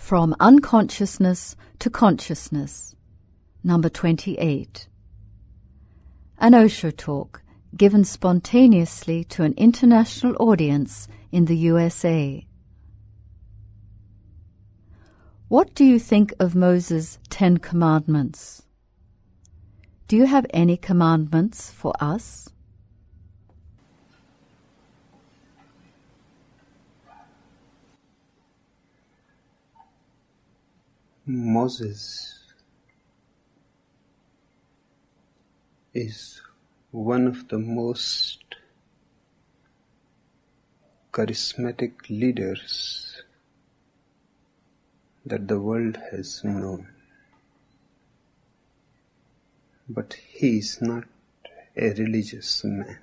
From Unconsciousness to Consciousness, number 28. An Osho talk given spontaneously to an international audience in the USA. What do you think of Moses' 10 Commandments? Do you have any commandments for us? Moses is one of the most charismatic leaders that the world has known. But he is not a religious man.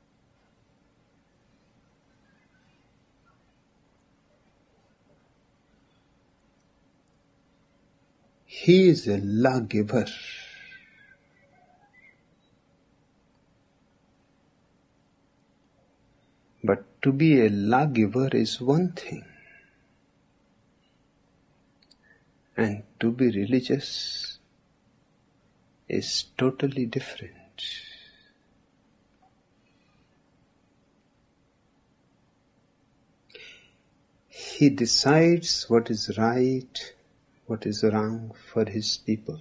He is a lawgiver. But to be a lawgiver is one thing, and to be religious is totally different. He decides what is right, what is wrong for his people.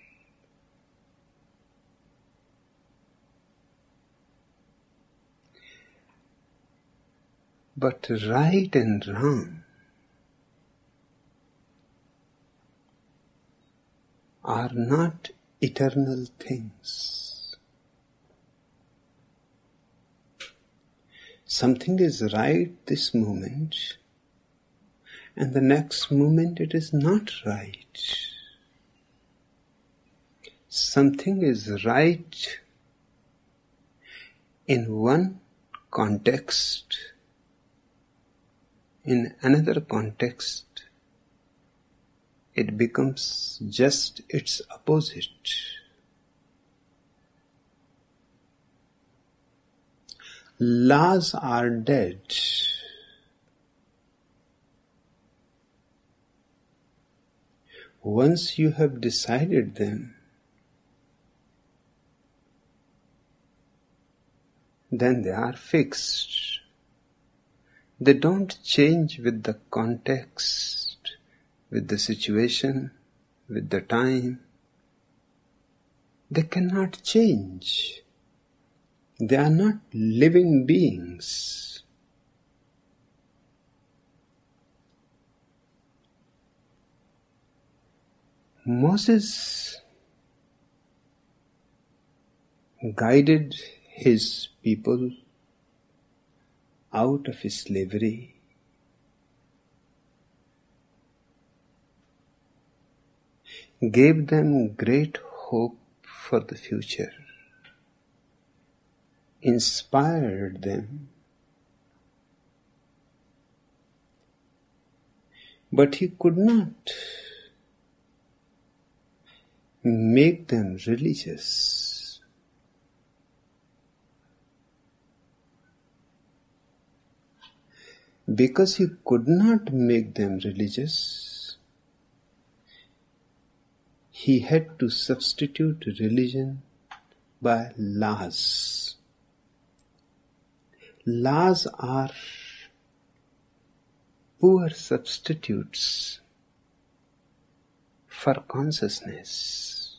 But right and wrong are not eternal things. Something is right this moment, and the next moment it is not right. Something is right in one context. In another context, it becomes just its opposite. Laws are dead. Once you have decided them, then they are fixed. They don't change with the context, with the situation, with the time. They cannot change. They are not living beings. Moses guided his people out of slavery. Gave them great hope for the future. Inspired them. But he could not make them religious. Because he could not make them religious, he had to substitute religion by laws. Laws are poor substitutes for consciousness.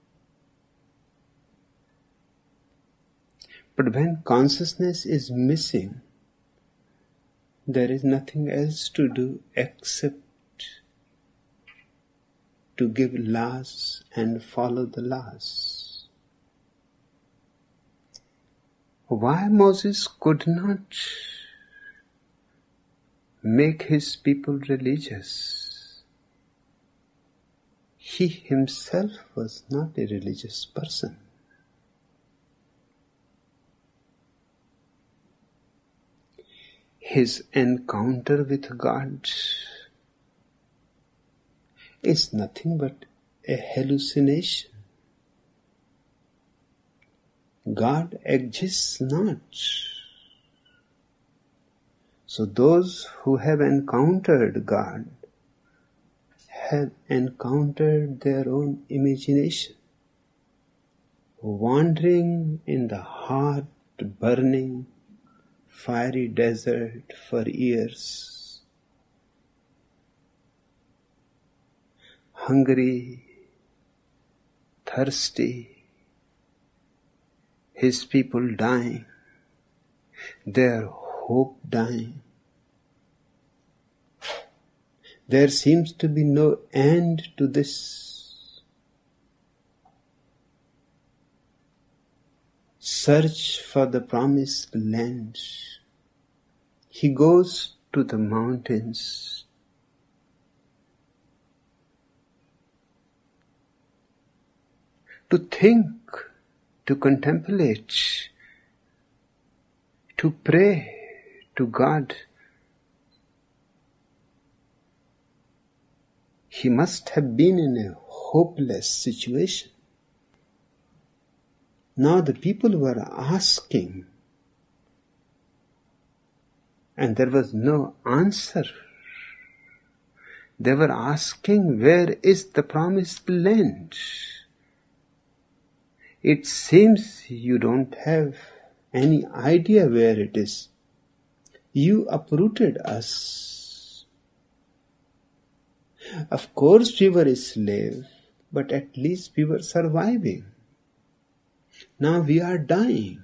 But when consciousness is missing, there is nothing else to do except to give laws and follow the laws. Why Moses could not make his people religious? He himself was not a religious person. His encounter with God is nothing but a hallucination. God exists not. So those who have encountered God have encountered their own imagination, wandering in the hot, burning, fiery desert for years, hungry, thirsty, his people dying, their hope dying. There seems to be no end to this search for the promised land. He goes to the mountains to think, to contemplate, to pray to God. He must have been in a hopeless situation. Now the people were asking, and there was no answer. They were asking, where is the promised land? It seems you don't have any idea where it is. You uprooted us. Of course we were a slave, but at least we were surviving. Now we are dying.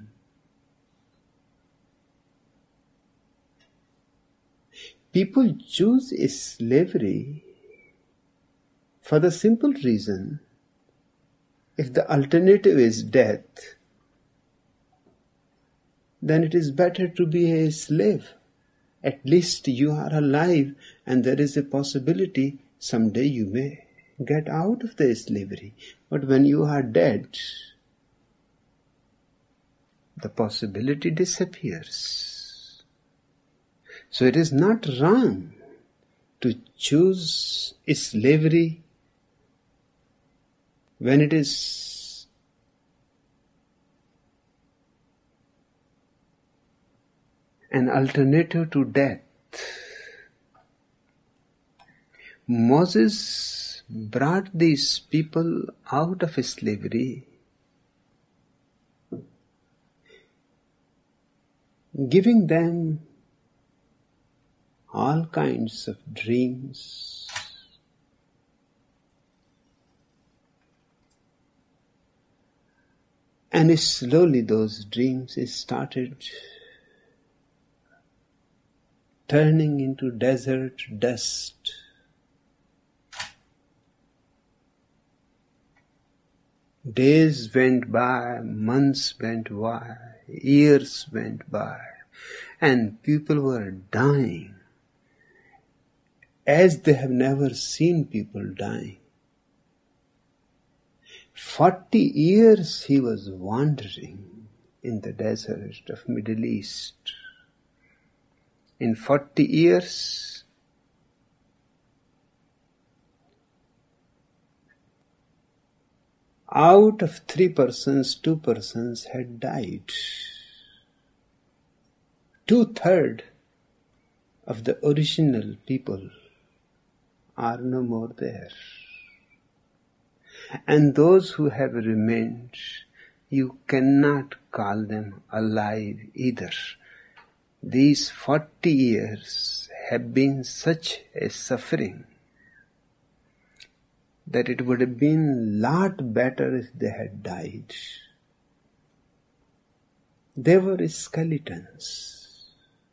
People choose slavery for the simple reason, if the alternative is death, then it is better to be a slave. At least you are alive, and there is a possibility someday you may get out of the slavery. But when you are dead, the possibility disappears. So it is not wrong to choose slavery when it is an alternative to death. Moses brought these people out of slavery, giving them all kinds of dreams, and slowly those dreams started turning into desert dust. Days went by, months went by, years went by, and people were dying as they have never seen people dying. 40 years he was wandering in the desert of Middle East. In 40 years, out of 3 persons, 2 persons had died. 2/3 of the original people are no more there. And those who have remained, you cannot call them alive either. These 40 years have been such a suffering that it would have been a lot better if they had died. They were skeletons.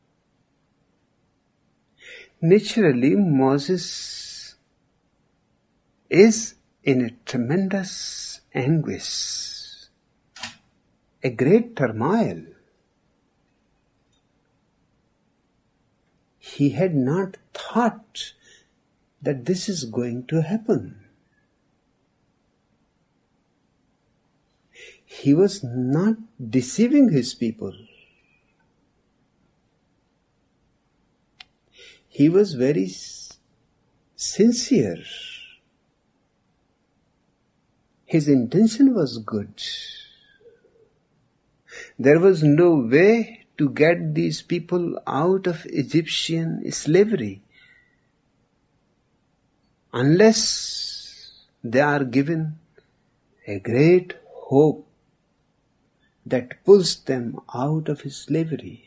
Naturally, Moses is in a tremendous anguish, a great turmoil. He had not thought that this is going to happen. He was not deceiving his people. He was very sincere. His intention was good. There was no way to get these people out of Egyptian slavery. unless they are given a great hope that pulls them out of slavery.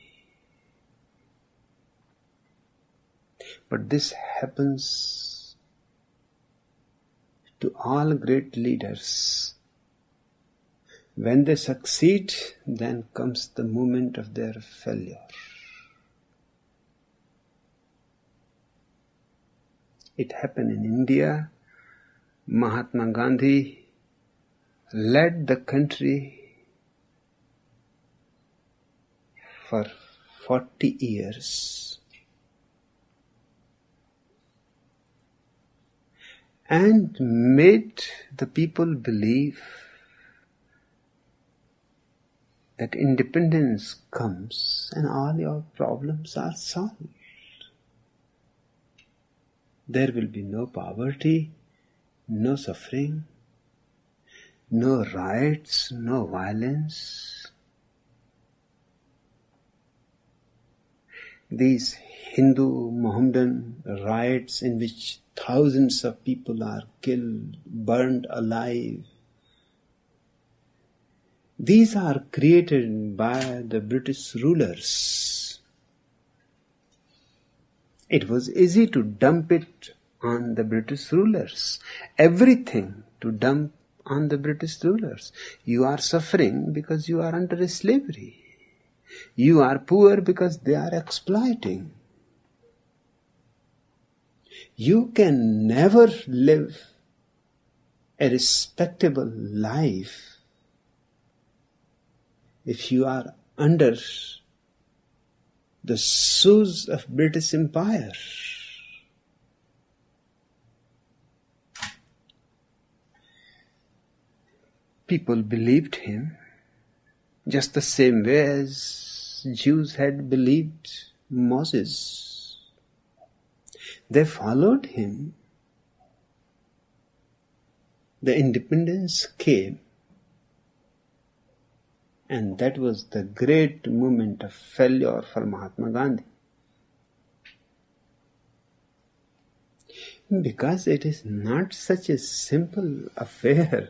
But this happens to all great leaders. When they succeed, then comes the moment of their failure. It happened in India. Mahatma Gandhi led the country for 40 years and made the people believe that independence comes and all your problems are solved. There will be no poverty, no suffering, no riots, no violence. These Hindu Mohammedan riots in which thousands of people are killed, burned alive, these are created by the British rulers. It was easy to dump it on the British rulers. Everything to dump on the British rulers. You are suffering because you are under slavery. You are poor because they are exploiting. You can never live a respectable life if you are under the shoes of British Empire. People believed him just the same way as Jews had believed Moses. They followed him. The independence came. And that was the great moment of failure for Mahatma Gandhi. Because it is not such a simple affair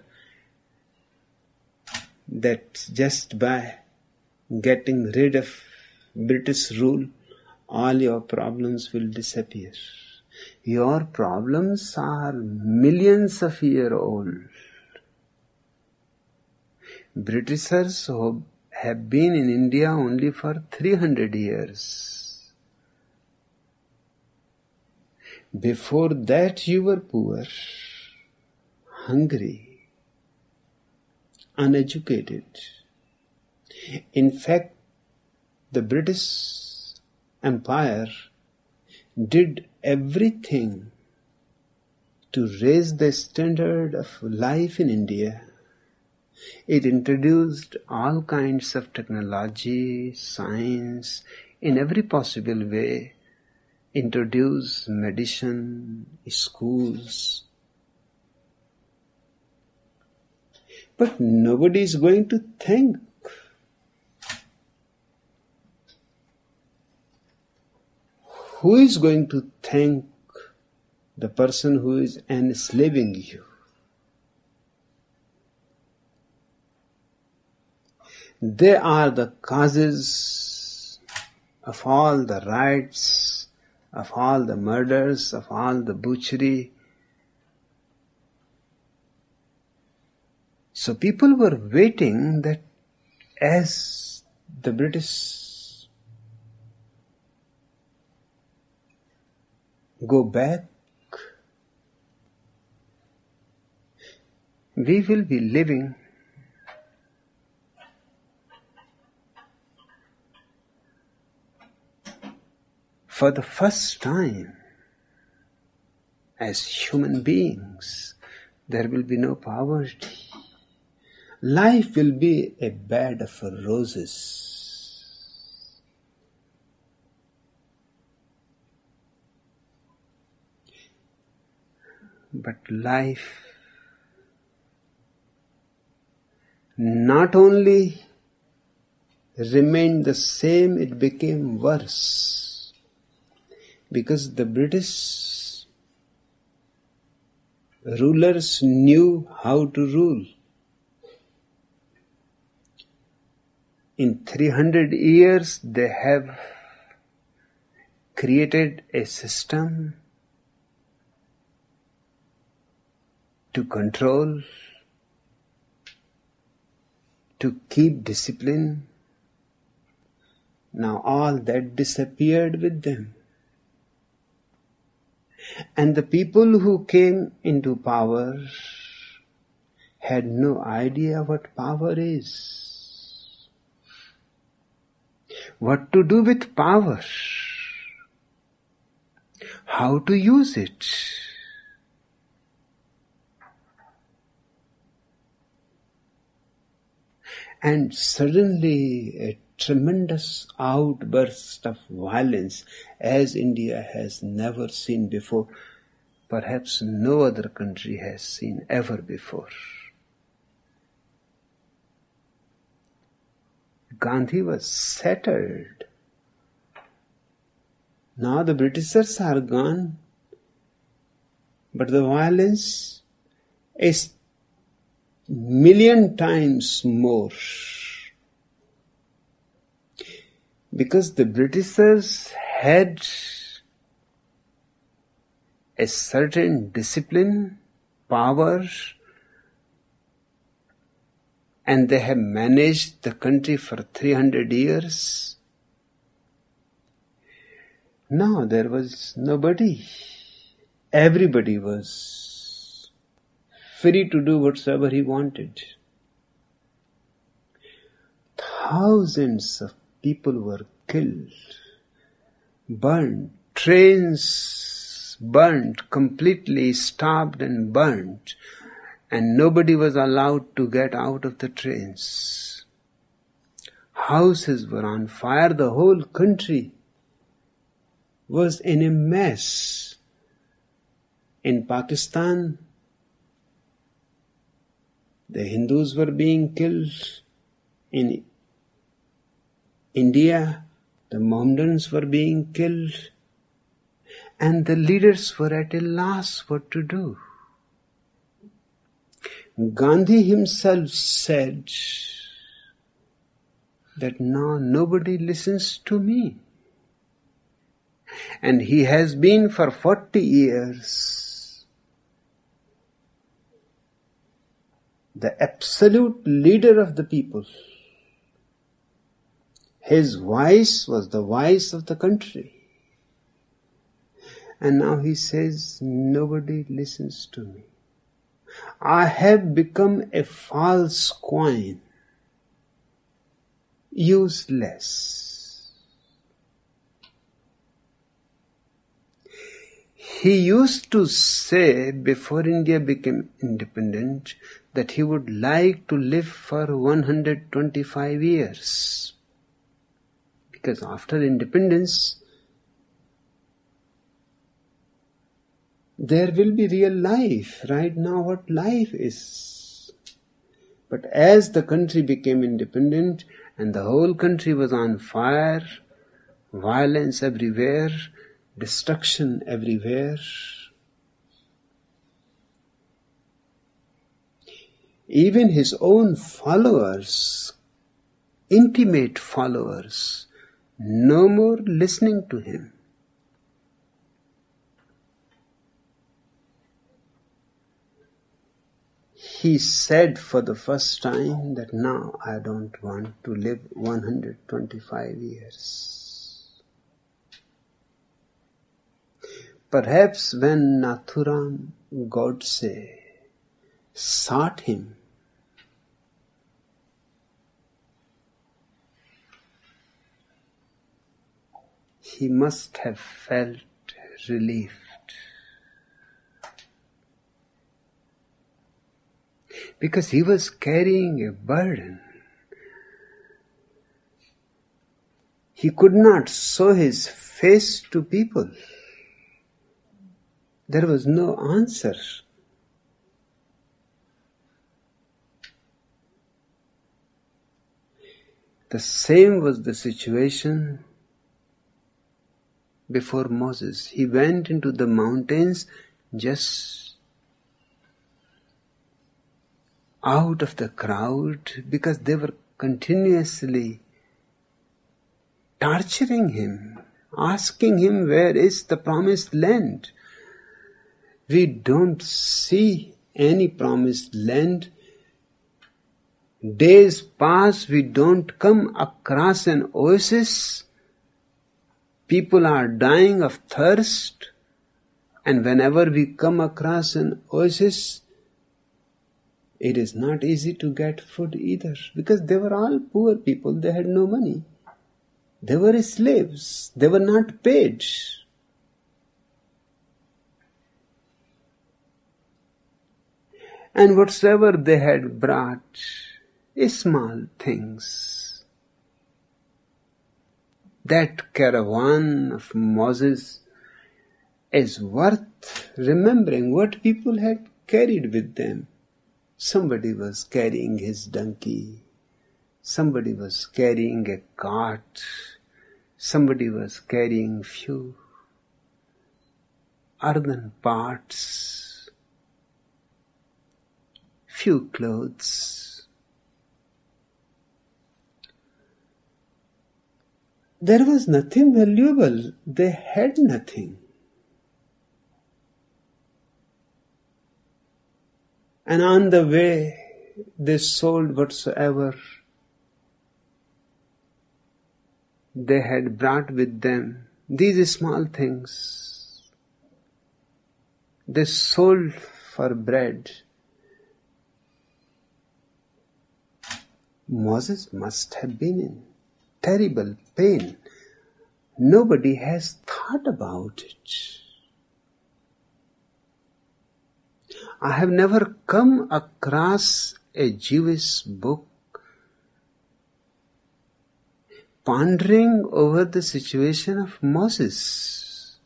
that just by getting rid of British rule, all your problems will disappear. Your problems are millions of years old. Britishers have been in India only for 300 years. Before that you were poor, hungry, uneducated. In fact, the British Empire did everything to raise the standard of life in India. It introduced all kinds of technology, science, in every possible way, introduced medicine, schools. But nobody is going to thank. Who is going to thank the person who is enslaving you? They are the causes of all the riots, of all the murders, of all the butchery. So people were waiting that as the British go back, we will be living for the first time as human beings. There will be no poverty. Life will be a bed of roses. But life not only remained the same, it became worse. Because the British rulers knew how to rule. In 300 years, they have created a system to control, to keep discipline. Now all that disappeared with them. And the people who came into power had no idea what power is, what to do with power, how to use it. And suddenly a tremendous outburst of violence as India has never seen before. Perhaps no other country has seen ever before. Gandhi was shattered. Now the Britishers are gone, but the violence is million times more. Because the Britishers had a certain discipline, power, and they have managed the country for 300 years. Now there was nobody. Everybody was free to do whatsoever he wanted. Thousands of people were killed, burned, trains burned, completely stopped and burned, and nobody was allowed to get out of the trains. Houses were on fire, the whole country was in a mess. In Pakistan, the Hindus were being killed. In India, the Mohammedans were being killed. And the leaders were at a loss what to do. Gandhi himself said that now nobody listens to me. And he has been for 40 years the absolute leader of the people. His voice was the voice of the country. And now he says, nobody listens to me. I have become a false coin, useless. He used to say before India became independent that he would like to live for 125 years. Because after independence, there will be real life. Right now, what life is. But as the country became independent and the whole country was on fire, violence everywhere, destruction everywhere, even his own followers, intimate followers, no more listening to him. He said for the first time that now I don't want to live 125 years. Perhaps when Nathuram Godse sought him, he must have felt relieved. Because he was carrying a burden. He could not show his face to people. There was no answer. The same was the situation before Moses. He went into the mountains just out of the crowd because they were continuously torturing him, asking him where is the promised land. We don't see any promised land. Days pass, we don't come across an oasis. People are dying of thirst. And whenever we come across an oasis, it is not easy to get food either. Because they were all poor people, they had no money. They were slaves, they were not paid. And whatsoever they had brought, small things. That caravan of Moses is worth remembering what people had carried with them. Somebody was carrying his donkey. Somebody was carrying a cart. Somebody was carrying few earthen pots, few clothes. There was nothing valuable. They had nothing. And on the way, they sold whatsoever they had brought with them. These small things. They sold for bread. Moses must have been in terrible pain. Nobody has thought about it. I have never come across a Jewish book pondering over the situation of Moses.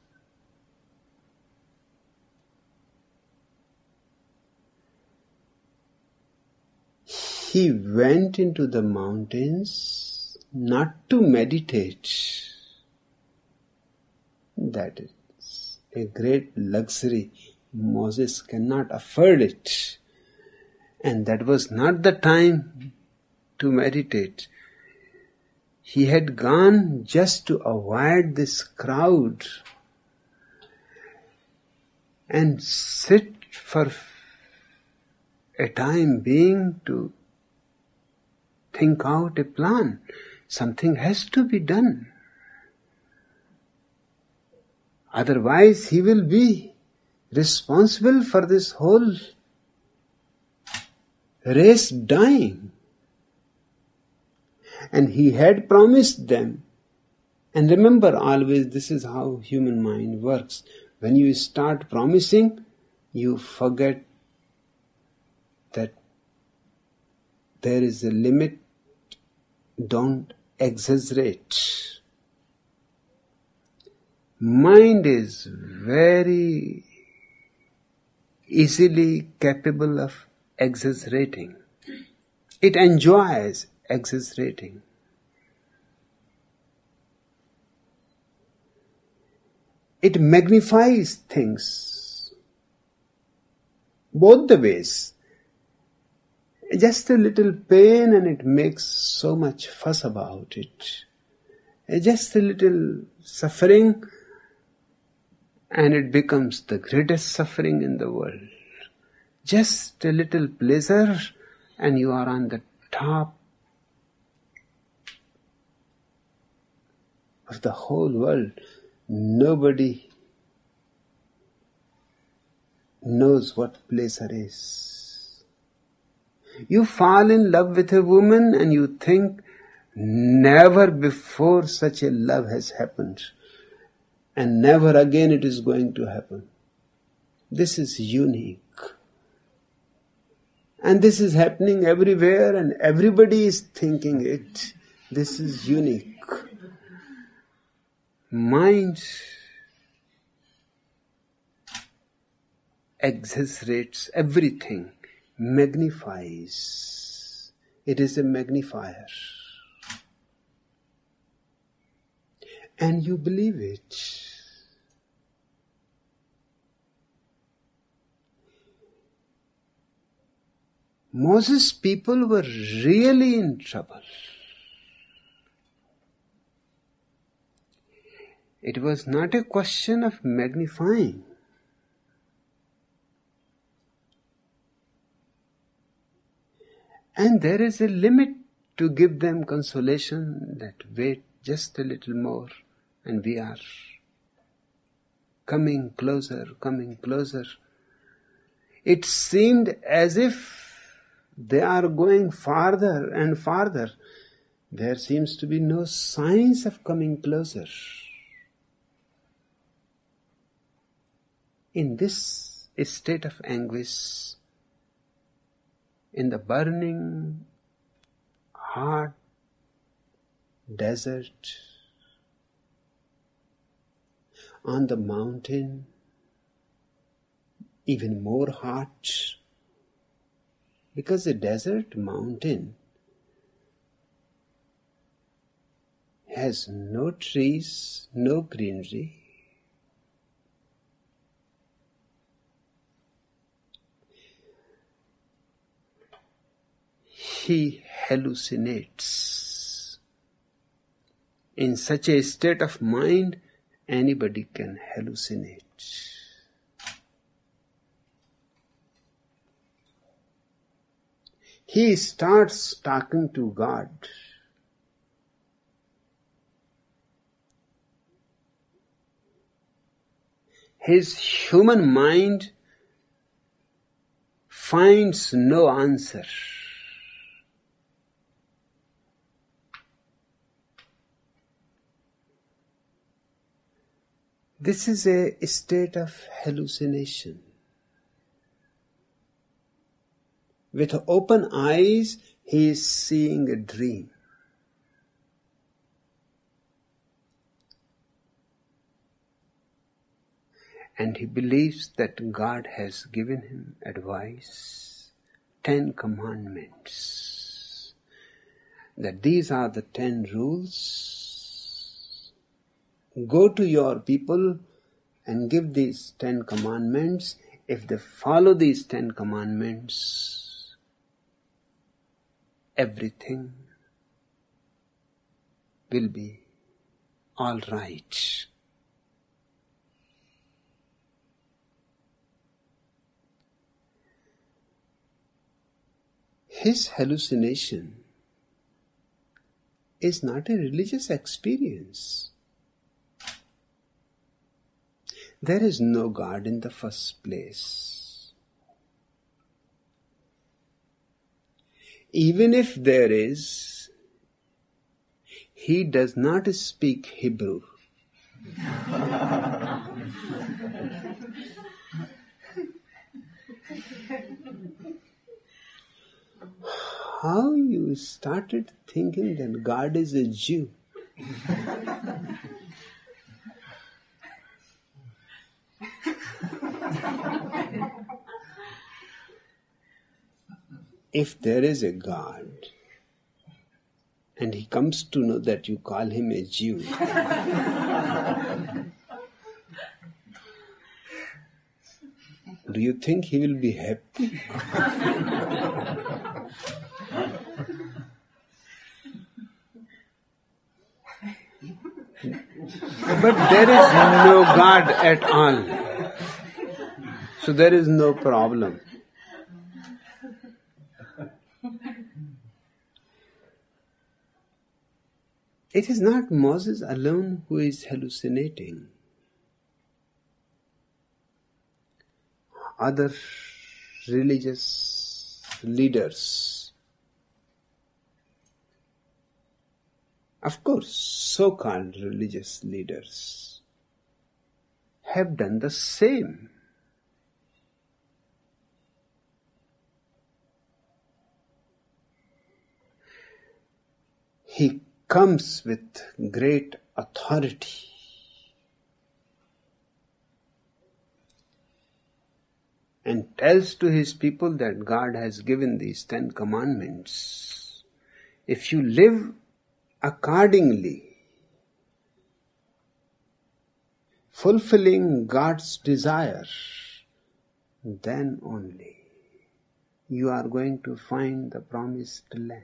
He went into the mountains not to meditate. That is a great luxury. Moses cannot afford it. And that was not the time to meditate. He had gone just to avoid this crowd and sit for a time being to think out a plan. Something has to be done. Otherwise, he will be responsible for this whole race dying. And he had promised them. And remember always, this is how human mind works. When you start promising, you forget that there is a limit. Don't exaggerate. Mind is very easily capable of exaggerating. It enjoys exaggerating. It magnifies things both the ways. Just a little pain and it makes so much fuss about it. Just a little suffering and it becomes the greatest suffering in the world. Just a little pleasure and you are on the top of the whole world. Nobody knows what pleasure is. You fall in love with a woman and you think never before such a love has happened and never again it is going to happen. This is unique. And this is happening everywhere and everybody is thinking it. This is unique. Mind exaggerates everything, magnifies. It is a magnifier. And you believe it. Moses' people were really in trouble. It was not a question of magnifying. And there is a limit to give them consolation that wait just a little more and we are coming closer, coming closer. It seemed as if they are going farther and farther. There seems to be no signs of coming closer. In this state of anguish, in the burning, hot desert, on the mountain, even more hot, because the desert mountain has no trees, no greenery. He hallucinates. In such a state of mind, anybody can hallucinate. He starts talking to God. His human mind finds no answer. This is a state of hallucination. With open eyes, he is seeing a dream. And he believes that God has given him advice, 10 commandments, that these are the 10 rules. Go to your people and give these 10 commandments. If they follow these 10 commandments, everything will be all right. His hallucination is not a religious experience. There is no God in the first place. Even if there is, he does not speak Hebrew. How you started thinking that God is a Jew? If there is a God, and he comes to know that you call him a Jew, do you think he will be happy? But there is no God at all. So there is no problem. It is not Moses alone who is hallucinating. Other religious leaders, of course, so-called religious leaders, have done the same. He comes with great authority. And tells to his people that God has given these 10 commandments. If you live accordingly, fulfilling God's desire, then only you are going to find the promised land.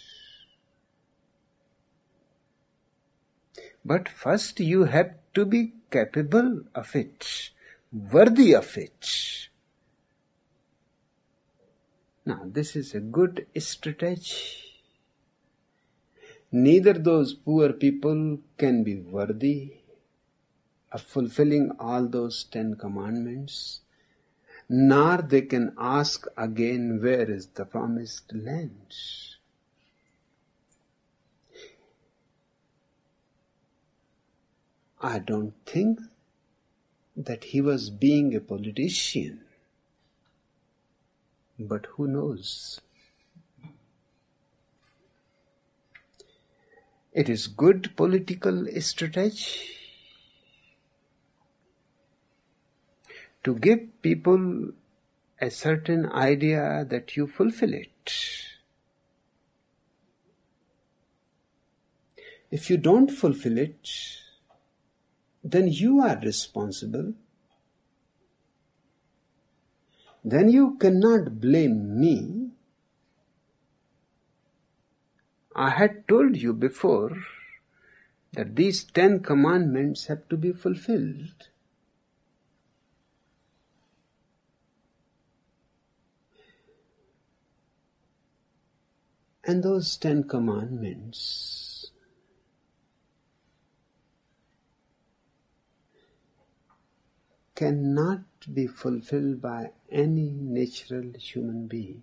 But first you have to be capable of it, worthy of it. Now this is a good strategy. Neither those poor people can be worthy of fulfilling all those 10 commandments, nor they can ask again, where is the promised land? I don't think that he was being a politician, but who knows? It is good political strategy to give people a certain idea that you fulfill it. If you don't fulfill it, then you are responsible. Then you cannot blame me. I had told you before that these 10 commandments have to be fulfilled. And those 10 commandments cannot be fulfilled by any natural human being.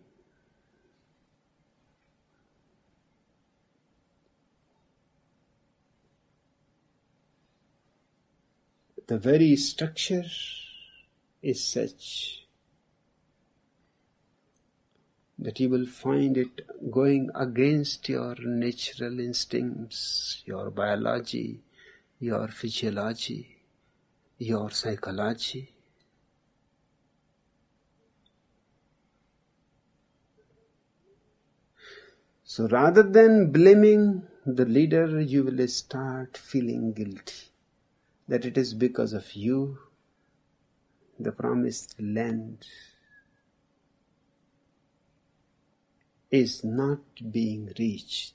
The very structure is such that you will find it going against your natural instincts, your biology, your physiology, your psychology. So rather than blaming the leader, you will start feeling guilty that it is because of you the promised land is not being reached.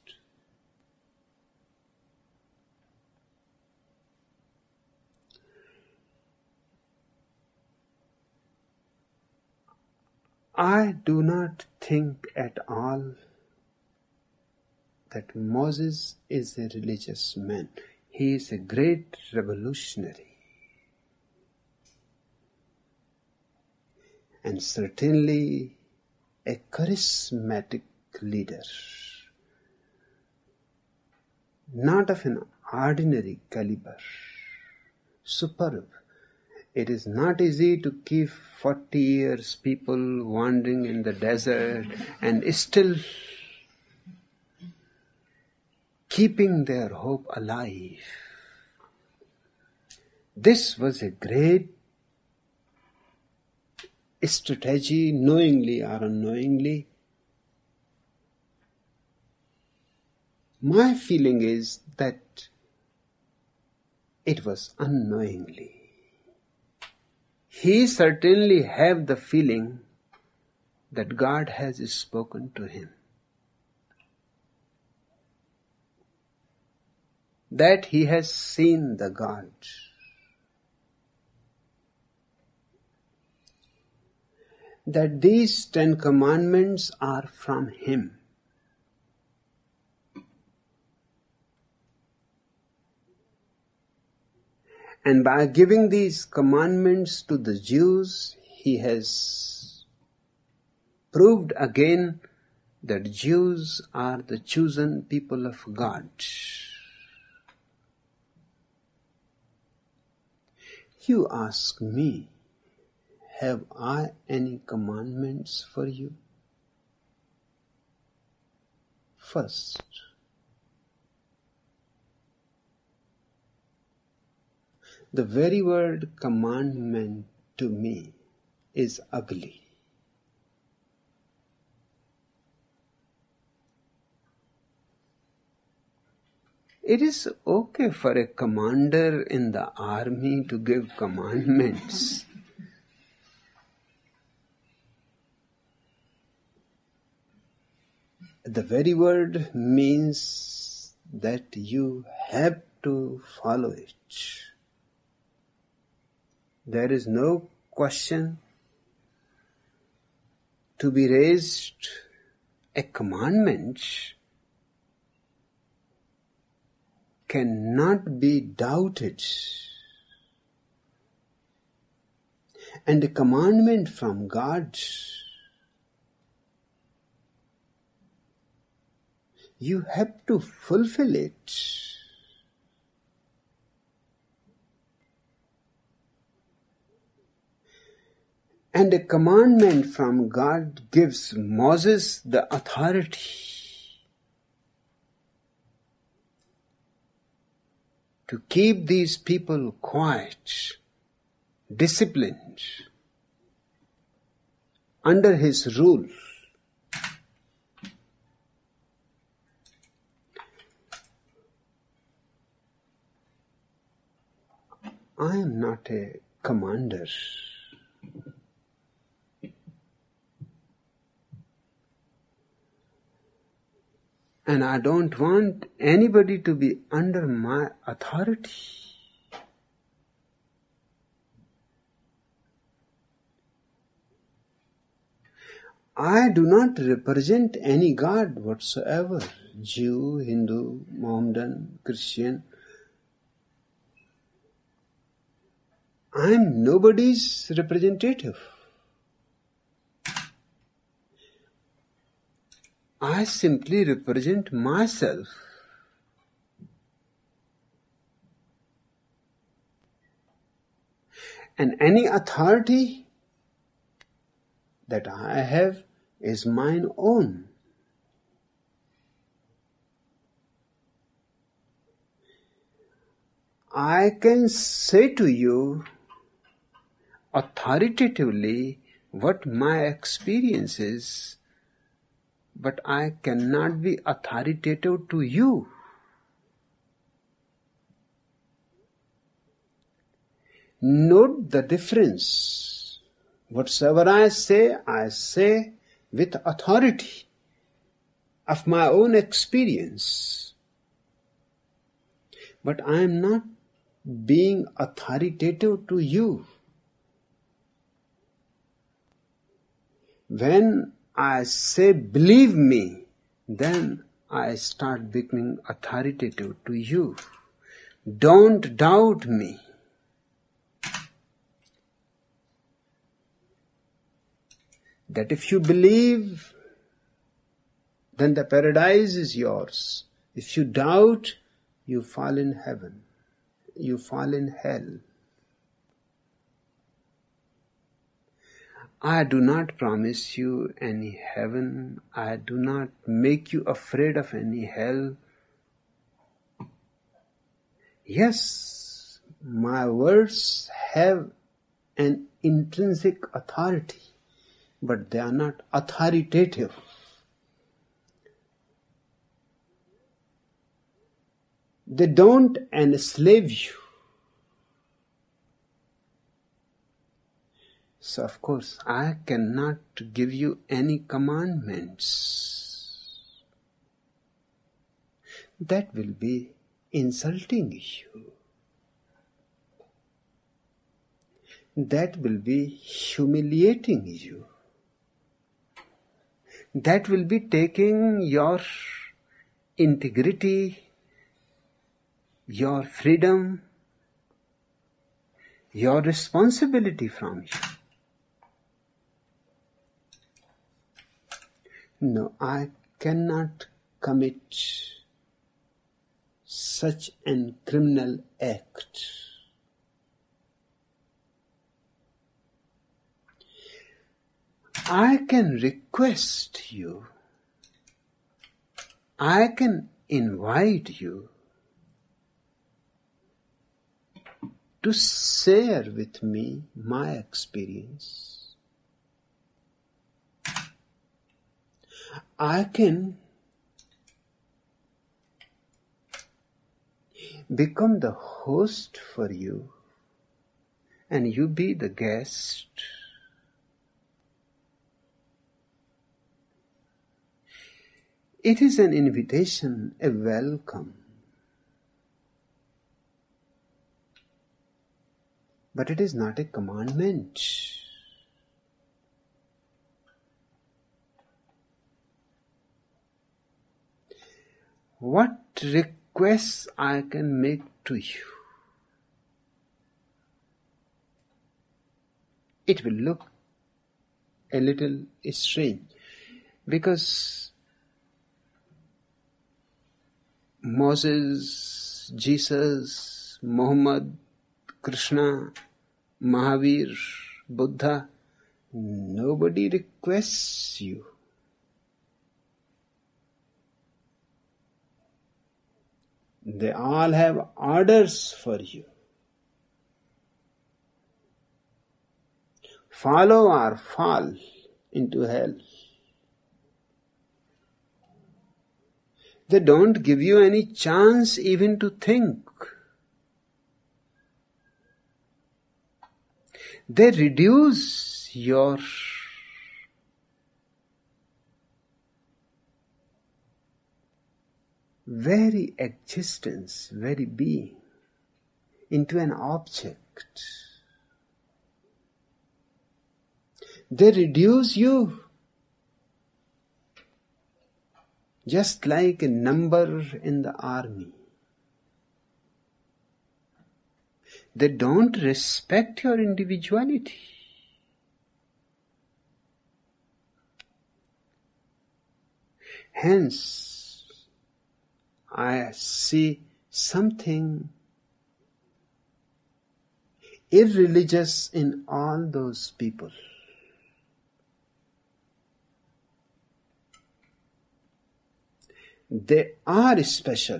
I do not think at all that Moses is a religious man. He is a great revolutionary. And certainly a charismatic leader. Not of an ordinary caliber. Superb. It is not easy to keep 40 years people wandering in the desert and still keeping their hope alive. This was a great strategy, knowingly or unknowingly. My feeling is that it was unknowingly. He certainly had the feeling that God has spoken to him, that he has seen the God. That these 10 commandments are from him. And by giving these commandments to the Jews, he has proved again that Jews are the chosen people of God. You ask me, have I any commandments for you? First, the very word commandment to me is ugly. It is okay for a commander in the army to give commandments. The very word means that you have to follow it. There is no question to be raised. A commandment cannot be doubted. And a commandment from God, you have to fulfill it. And a commandment from God gives Moses the authority to keep these people quiet, disciplined, under his rule. I am not a commander. And I don't want anybody to be under my authority. I do not represent any God whatsoever, Jew, Hindu, Mohammedan, Christian. I am nobody's representative. I simply represent myself. And any authority that I have is mine own. I can say to you authoritatively what my experience is, but I cannot be authoritative to you. Note the difference. Whatsoever I say with authority of my own experience. But I am not being authoritative to you. When I say believe me, then I start becoming authoritative to you. Don't doubt me. That if you believe, then the paradise is yours. If you doubt, you fall in heaven. You fall in hell. I do not promise you any heaven. I do not make you afraid of any hell. Yes, my words have an intrinsic authority, but they are not authoritative. They don't enslave you. So of course, I cannot give you any commandments. That will be insulting you. That will be humiliating you. That will be taking your integrity, your freedom, your responsibility from you. No, I cannot commit such an criminal act. I can request you. I can invite you to share with me my experience. I can become the host for you and you be the guest. It is an invitation, a welcome. But it is not a commandment. What requests I can make to you? It will look a little strange because Moses, Jesus, Muhammad, Krishna, Mahavir, Buddha, nobody requests you. They all have orders for you. Follow or fall into hell. They don't give you any chance even to think. They reduce your very existence, very being, into an object. They reduce you just like a number in the army. They don't respect your individuality. Hence, I see something irreligious in all those people. They are special.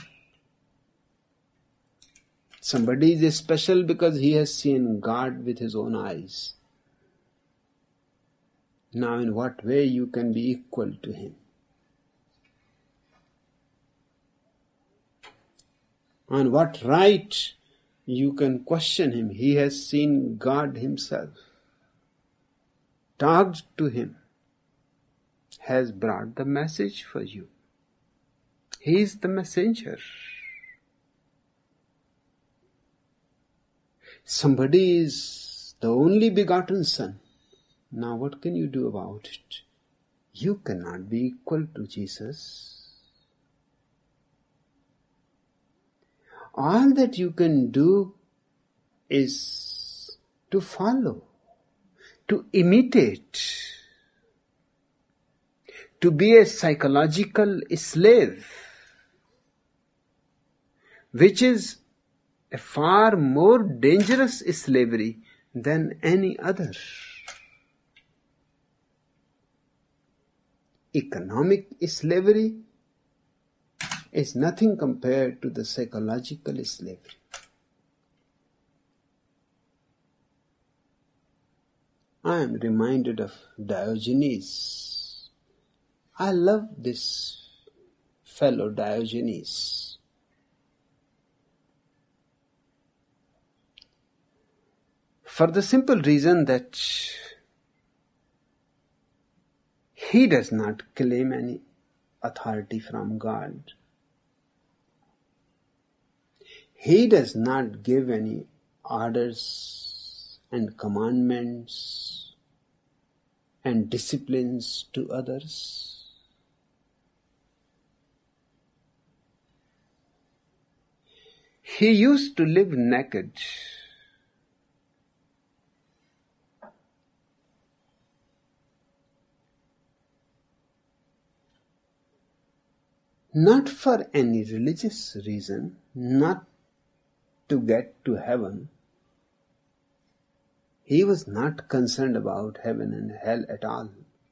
Somebody is special because he has seen God with his own eyes. Now, in what way you can be equal to him? On what right you can question him? He has seen God himself, talked to him, has brought the message for you. He is the messenger. Somebody is the only begotten Son. Now what can you do about it? You cannot be equal to Jesus. All that you can do is to follow, to imitate, to be a psychological slave, which is a far more dangerous slavery than any other. Economic slavery is nothing compared to the psychological slavery. I am reminded of Diogenes. I love this fellow Diogenes. For the simple reason that he does not claim any authority from God. He does not give any orders and commandments and disciplines to others. He used to live naked. Not for any religious reason, not to get to heaven. He was not concerned about heaven and hell at all.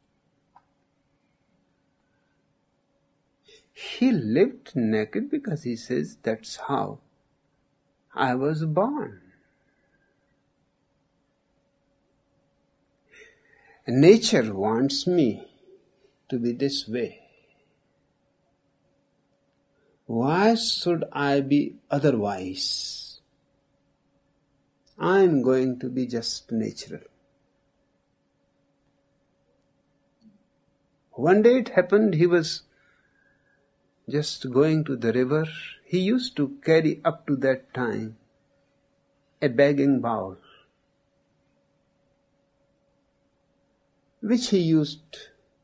He lived naked because he says, that's how I was born. Nature wants me to be this way. Why should I be otherwise? I am going to be just natural. One day it happened, he was just going to the river, he used to carry up to that time a begging bowl, which he used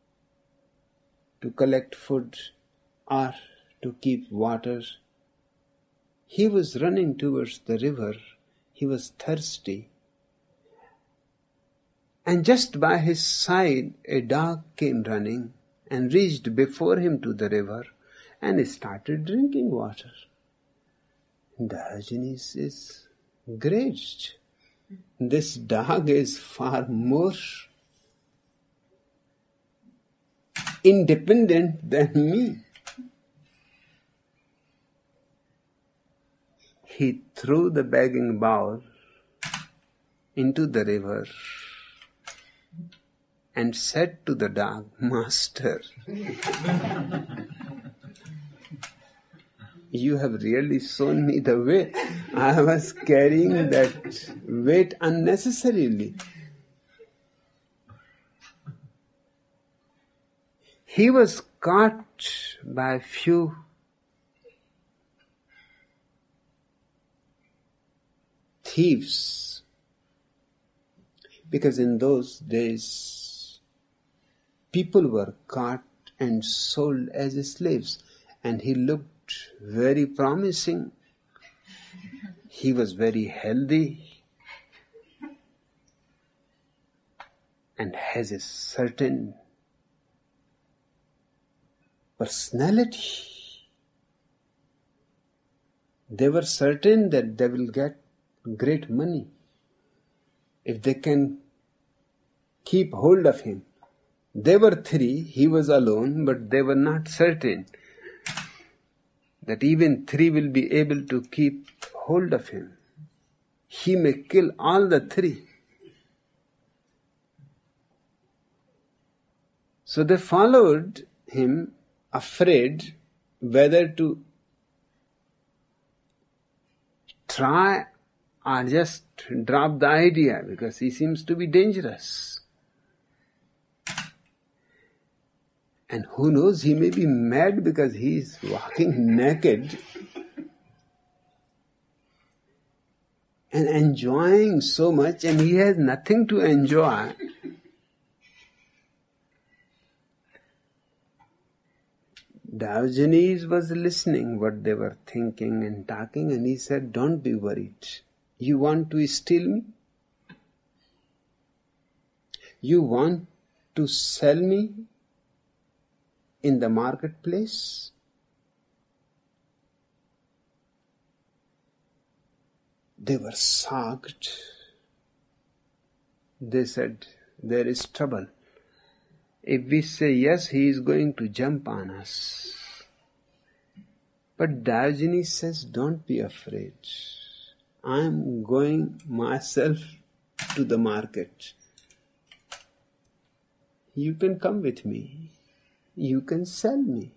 to collect food or to keep water. He was running towards the river. He was thirsty. And just by his side, a dog came running and reached before him to the river and started drinking water. Diogenes is great. This dog is far more independent than me. He threw the begging bowl into the river and said to the dog, "Master, you have really shown me the way. I was carrying that weight unnecessarily." He was caught by a few thieves, because in those days people were caught and sold as slaves, and he looked very promising. He was very healthy and has a certain personality. They were certain that they will get great money if they can keep hold of him. They were three, he was alone, but they were not certain that even three will be able to keep hold of him. He may kill all the three. So they followed him, afraid whether to try or just drop the idea, because he seems to be dangerous. And who knows, he may be mad because he is walking naked and enjoying so much, and he has nothing to enjoy. Diogenes was listening what they were thinking and talking, and he said, "Don't be worried. You want to steal me? You want to sell me in the marketplace?" They were shocked. They said, "There is trouble. If we say yes, he is going to jump on us." But Diogenes says, "Don't be afraid. I am going myself to the market. You can come with me. You can sell me."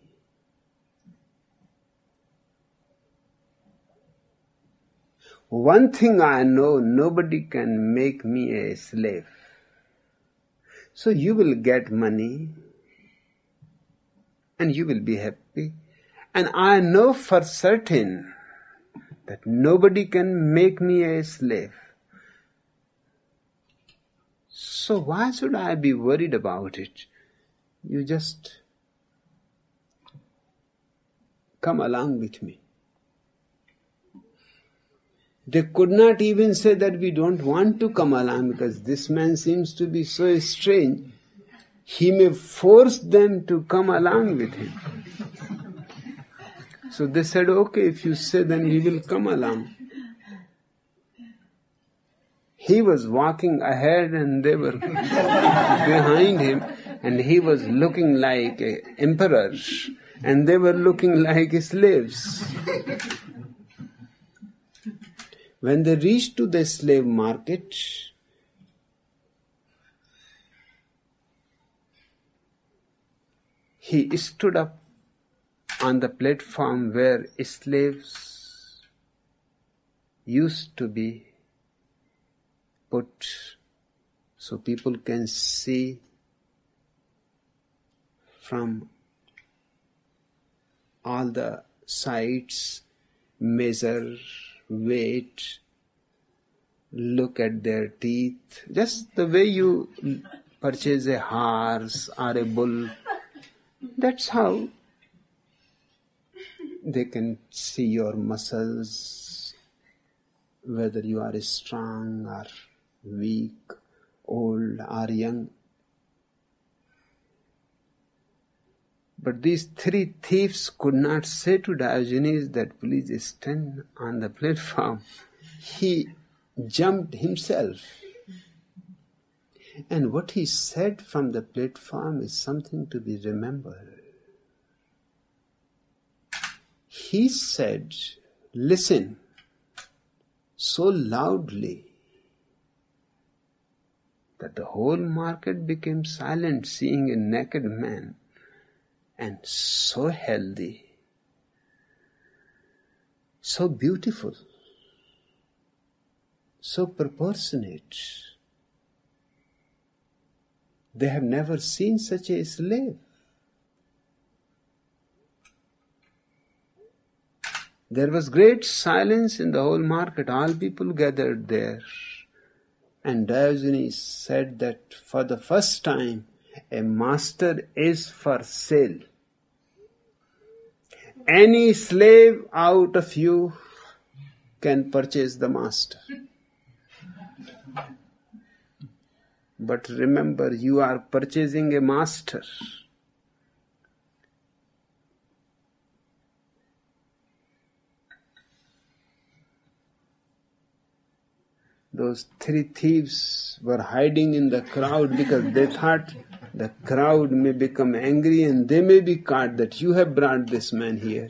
One thing I know, nobody can make me a slave. So you will get money and you will be happy. And I know for certain that nobody can make me a slave. So why should I be worried about it? You just come along with me. They could not even say that we don't want to come along, because this man seems to be so strange. He may force them to come along with him. So they said, "Okay, if you say, then we will come along." He was walking ahead and they were behind him, and he was looking like an emperor and they were looking like slaves. When they reached to the slave market, he stood up on the platform where slaves used to be put so people can see from all the sights, measure, weight, look at their teeth, just the way you purchase a horse or a bull. That's how they can see your muscles, whether you are strong or weak, old or young. But these three thieves could not say to Diogenes that please stand on the platform. He jumped himself. And what he said from the platform is something to be remembered. He said, listen, so loudly that the whole market became silent, seeing a naked man, and so healthy, so beautiful, so proportionate. They have never seen such a slave. There was great silence in the whole market. All people gathered there. And Diogenes said that for the first time, a master is for sale. Any slave out of you can purchase the master. But remember, you are purchasing a master. Those three thieves were hiding in the crowd because they thought the crowd may become angry and they may be caught that you have brought this man here.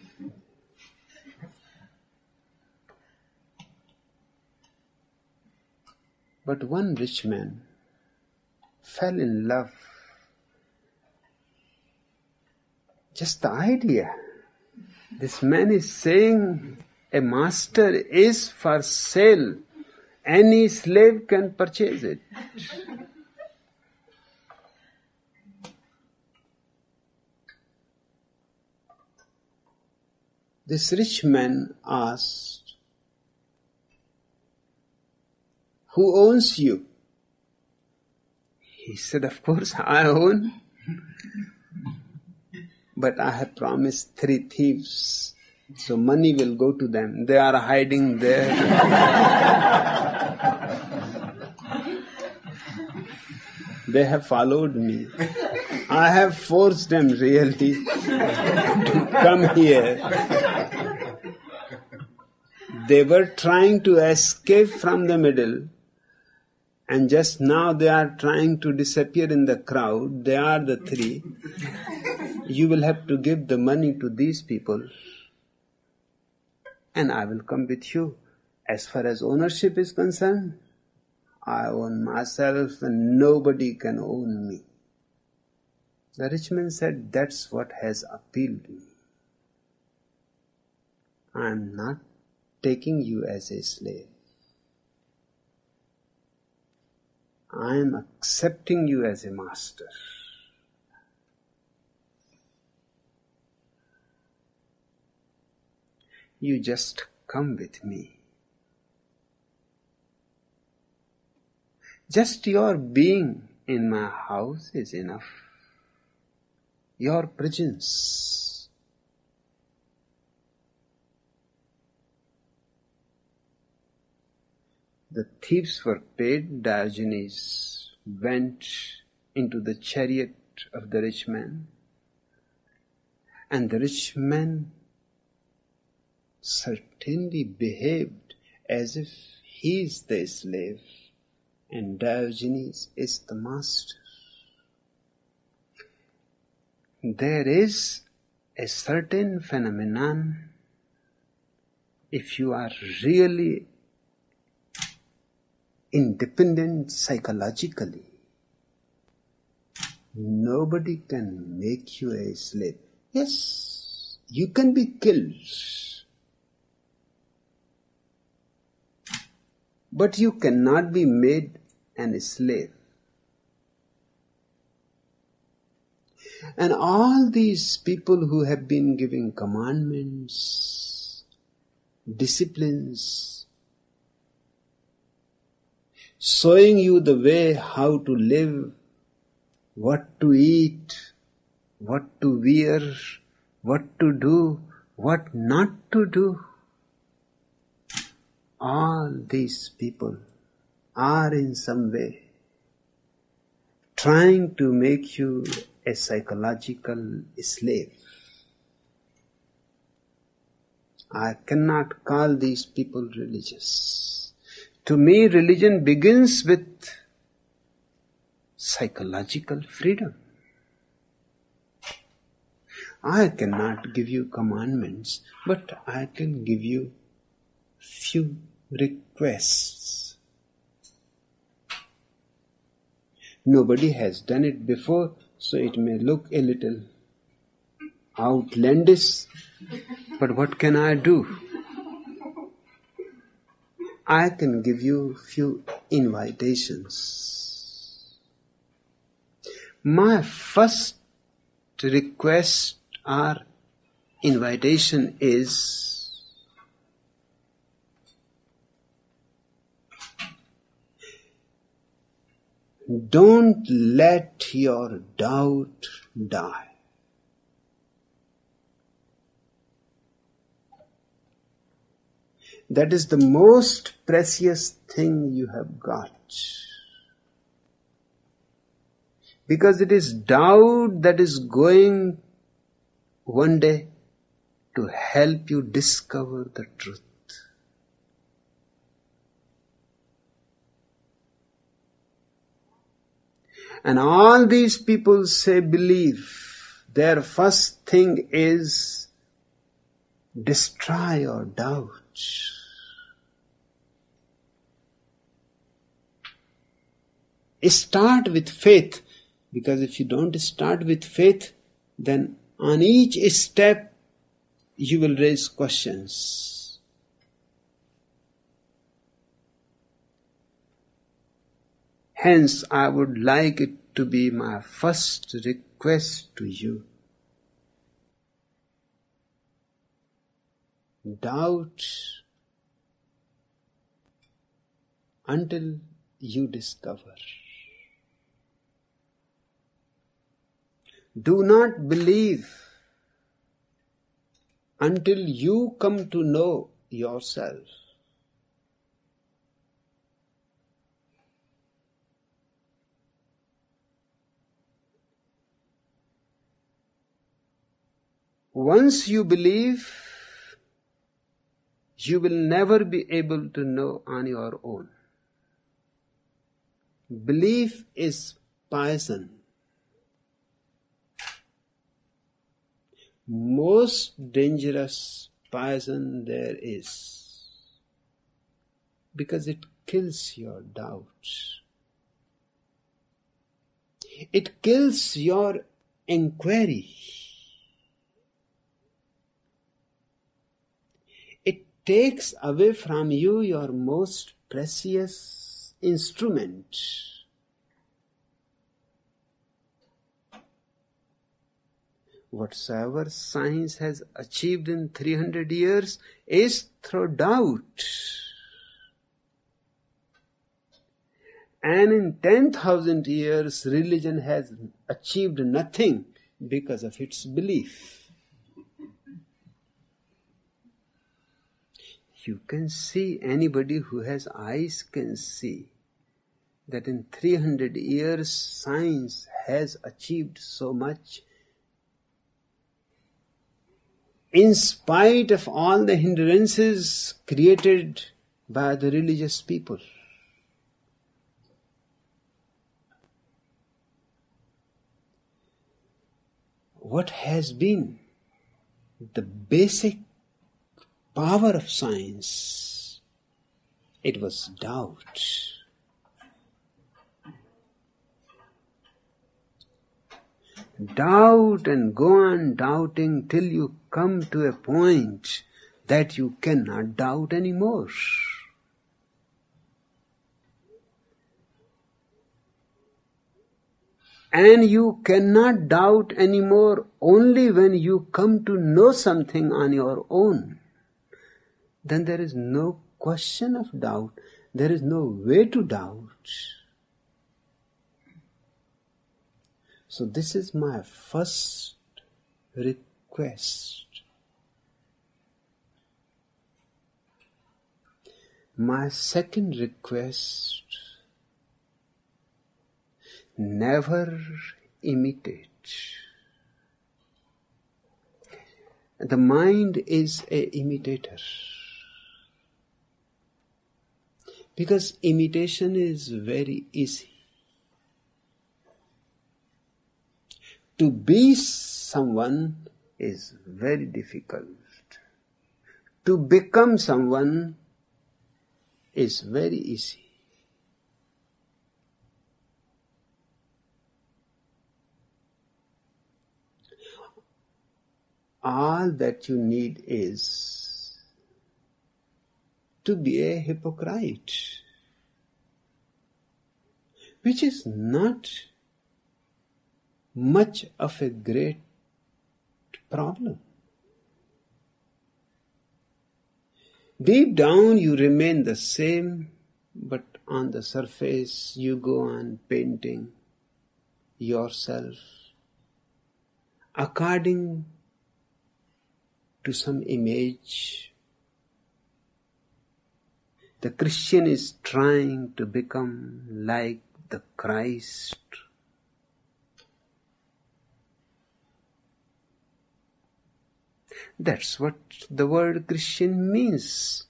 But one rich man fell in love. Just the idea. This man is saying a master is for sale. Any slave can purchase it. This rich man asked, who owns you? He said, of course I own. But I have promised three thieves, so money will go to them. They are hiding there. They have followed me. I have forced them really to come here. They were trying to escape from the middle, and just now they are trying to disappear in the crowd. They are the three. You will have to give the money to these people, and I will come with you. As far as ownership is concerned, I own myself and nobody can own me. The rich man said, that's what has appealed me. I am not taking you as a slave. I am accepting you as a master. You just come with me. Just your being in my house is enough. Your presence. The thieves were paid. Diogenes went into the chariot of the rich man, and the rich man certainly behaved as if he is the slave and Diogenes is the master. There is a certain phenomenon, if you are really independent psychologically, nobody can make you a slave. Yes, you can be killed, but you cannot be made a slave. And all these people who have been giving commandments, disciplines, showing you the way how to live, what to eat, what to wear, what to do, what not to do. All these people are in some way trying to make you a psychological slave. I cannot call these people religious. To me, religion begins with psychological freedom. I cannot give you commandments, but I can give you few requests. Nobody has done it before, so it may look a little outlandish, but what can I do? I can give you few invitations. My first request or invitation is don't let your doubt die. That is the most precious thing you have got. Because it is doubt that is going one day to help you discover the truth. And all these people say believe. Their first thing is destroy your doubt. Start with faith, because if you don't start with faith, then on each step you will raise questions. Hence, I would like it to be my first request to you. Doubt until you discover. Do not believe until you come to know yourself. Once you believe, you will never be able to know on your own. Belief is poison. Most dangerous poison there is, because it kills your doubts. It kills your inquiry. It takes away from you your most precious instrument. Whatsoever science has achieved in 300 years is through doubt. And in 10,000 years, religion has achieved nothing because of its belief. You can see, anybody who has eyes can see, that in 300 years, science has achieved so much, in spite of all the hindrances created by the religious people. What has been the basic power of science? It was doubt. Doubt and go on doubting till you come to a point that you cannot doubt anymore. And you cannot doubt anymore only when you come to know something on your own. Then there is no question of doubt. There is no way to doubt. So this is my first request. My second request, never imitate. The mind is an imitator. Because imitation is very easy. To be someone is very difficult. To become someone is very easy. All that you need is to be a hypocrite, which is not much of a great problem. Deep down you remain the same, but on the surface you go on painting yourself according to some image. The Christian is trying to become like the Christ. That's what the word Christian means.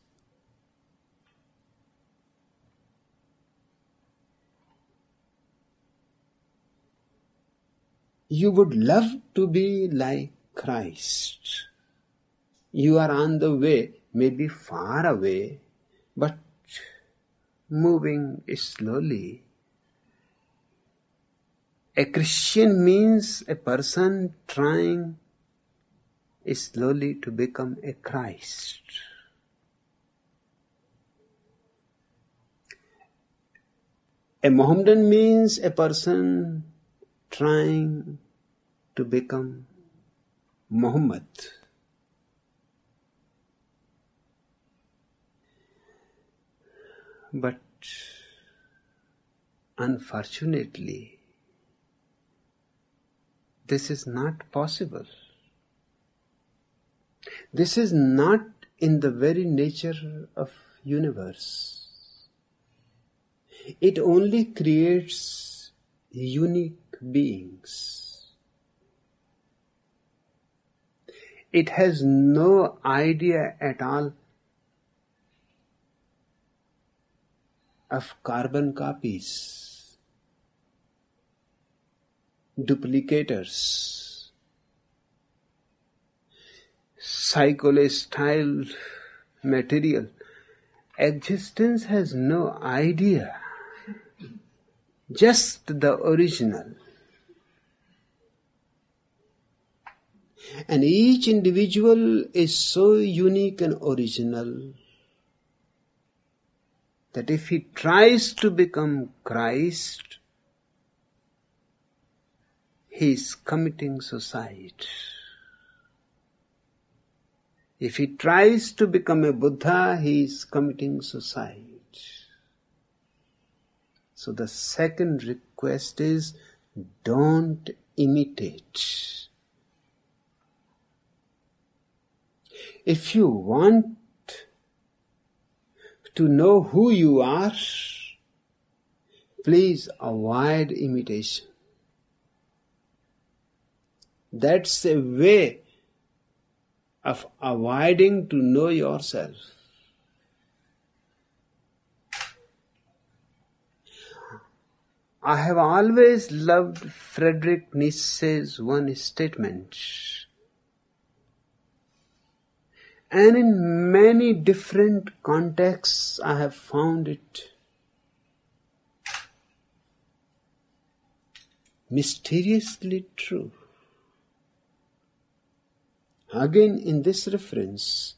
You would love to be like Christ. You are on the way, maybe far away, but moving slowly. A Christian means a person trying slowly to become a Christ. A Mohammedan means a person trying to become Muhammad. But unfortunately, this is not possible. This is not in the very nature of universe. It only creates unique beings. It has no idea at all of carbon copies, duplicators, psycho-style material. Existence has no idea, just the original. And each individual is so unique and original that if he tries to become Christ, he is committing suicide. If he tries to become a Buddha, he is committing suicide. So the second request is, don't imitate. If you want to know who you are, please avoid imitation. That's a way of avoiding to know yourself. I have always loved Friedrich Nietzsche's one statement. And in many different contexts I have found it mysteriously true. Again, in this reference,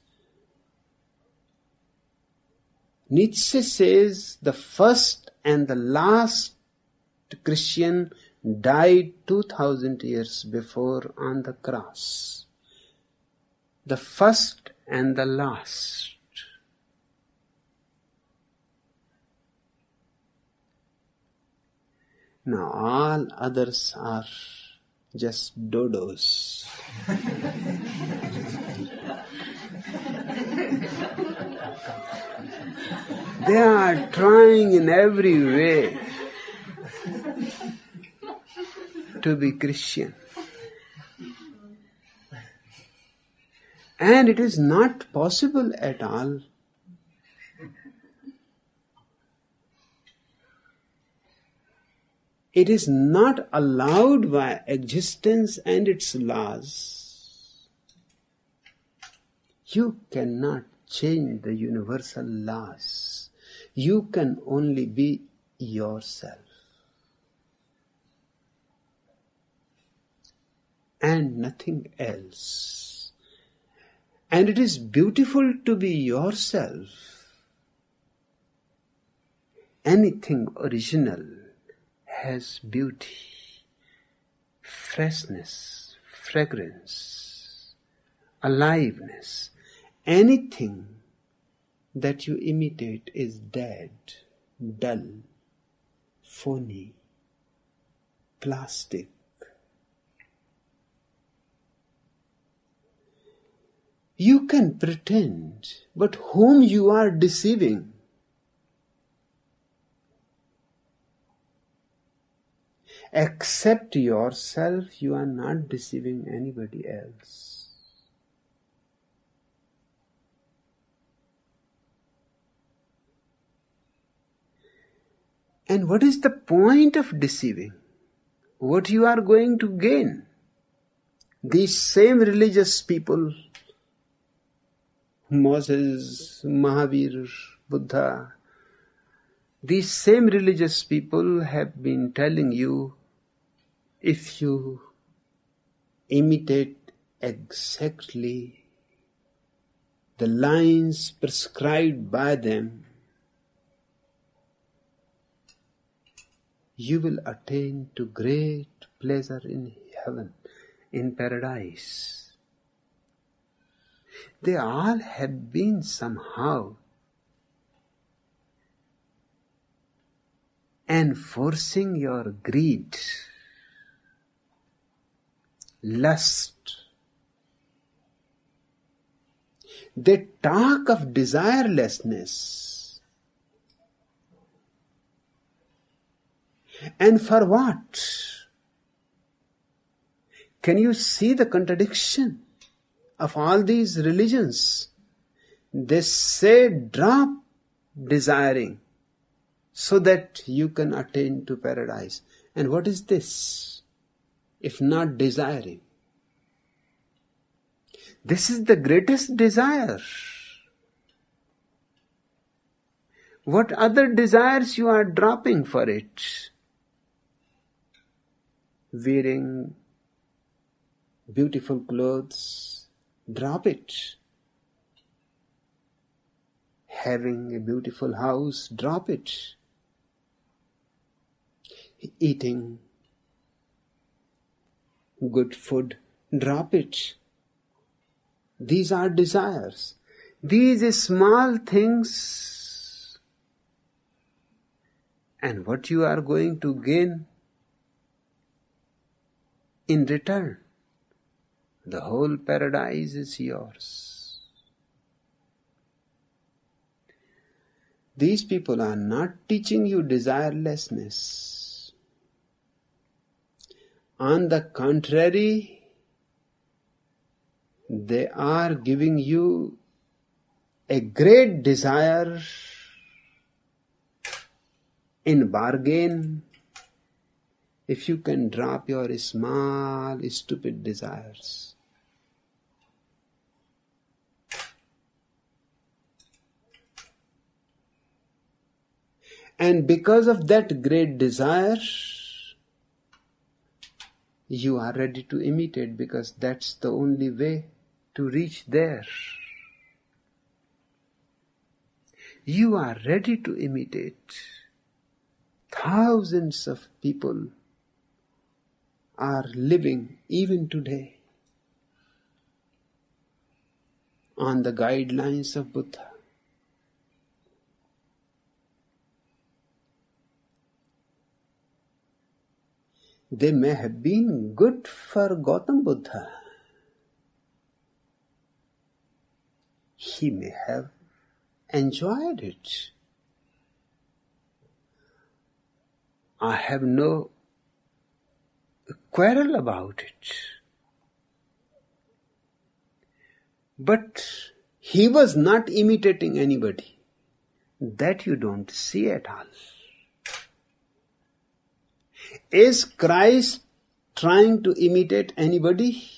Nietzsche says the first and the last Christian died 2000 years before on the cross. The first and the last. Now all others are just dodos. They are trying in every way to be Christian. And it is not possible at all. It is not allowed by existence and its laws. You cannot change the universal laws. You can only be yourself. And nothing else. And it is beautiful to be yourself. Anything original has beauty, freshness, fragrance, aliveness. Anything that you imitate is dead, dull, phony, plastic. You can pretend, but whom you are deceiving? Accept yourself, you are not deceiving anybody else. And what is the point of deceiving? What you are going to gain? These same religious people, Moses, Mahavir, Buddha, these same religious people have been telling you, if you imitate exactly the lines prescribed by them, you will attain to great pleasure in heaven, in paradise. They all have been somehow enforcing your greed, lust. They talk of desirelessness. And for what? Can you see the contradiction of all these religions? They say drop desiring so that you can attain to paradise. And what is this, if not desiring? This is the greatest desire. What other desires you are dropping for it? Wearing beautiful clothes, drop it. Having a beautiful house, drop it. Eating good food, drop it. These are desires. These small things. And what you are going to gain in return? The whole paradise is yours. These people are not teaching you desirelessness. On the contrary, they are giving you a great desire. In bargain, if you can drop your small, stupid desires. And because of that great desire, you are ready to imitate, because that's the only way to reach there. You are ready to imitate. Thousands of people are living even today on the guidelines of Buddha. They may have been good for Gautam Buddha. He may have enjoyed it. I have no quarrel about it. But he was not imitating anybody. That you don't see at all. Is Christ trying to imitate anybody?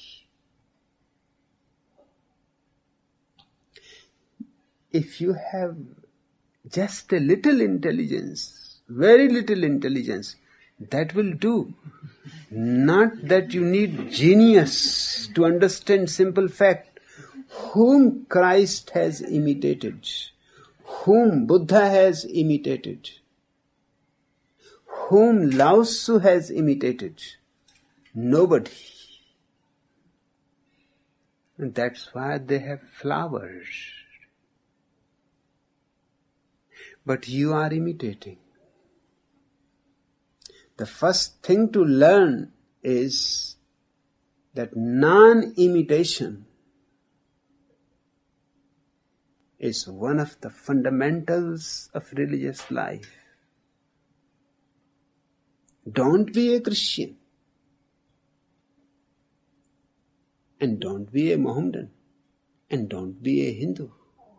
If you have just a little intelligence, very little intelligence, that will do. Not that you need genius to understand simple fact. Whom Christ has imitated, whom Buddha has imitated, whom Lao Tzu has imitated? Nobody. And that's why they have flowers. But you are imitating. The first thing to learn is that non-imitation is one of the fundamentals of religious life. Don't be a Christian. And don't be a Mohammedan. And don't be a Hindu.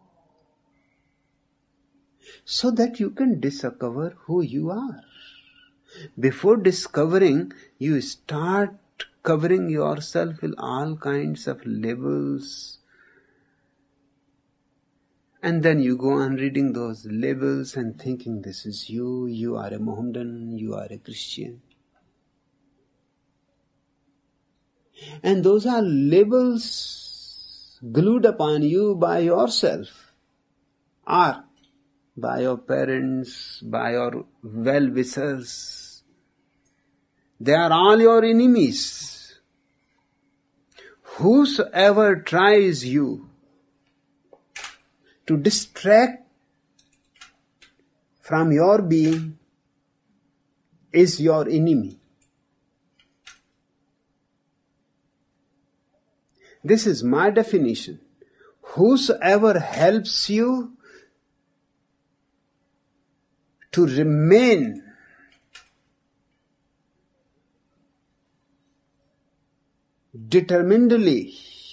So that you can discover who you are. Before discovering, you start covering yourself with all kinds of labels. And then you go on reading those labels and thinking this is you, you are a Mohammedan, you are a Christian. And those are labels glued upon you by yourself, or by your parents, by your well-wishers. They are all your enemies. Whosoever tries you to distract from your being is your enemy. This is my definition. Whosoever helps you to remain determinedly,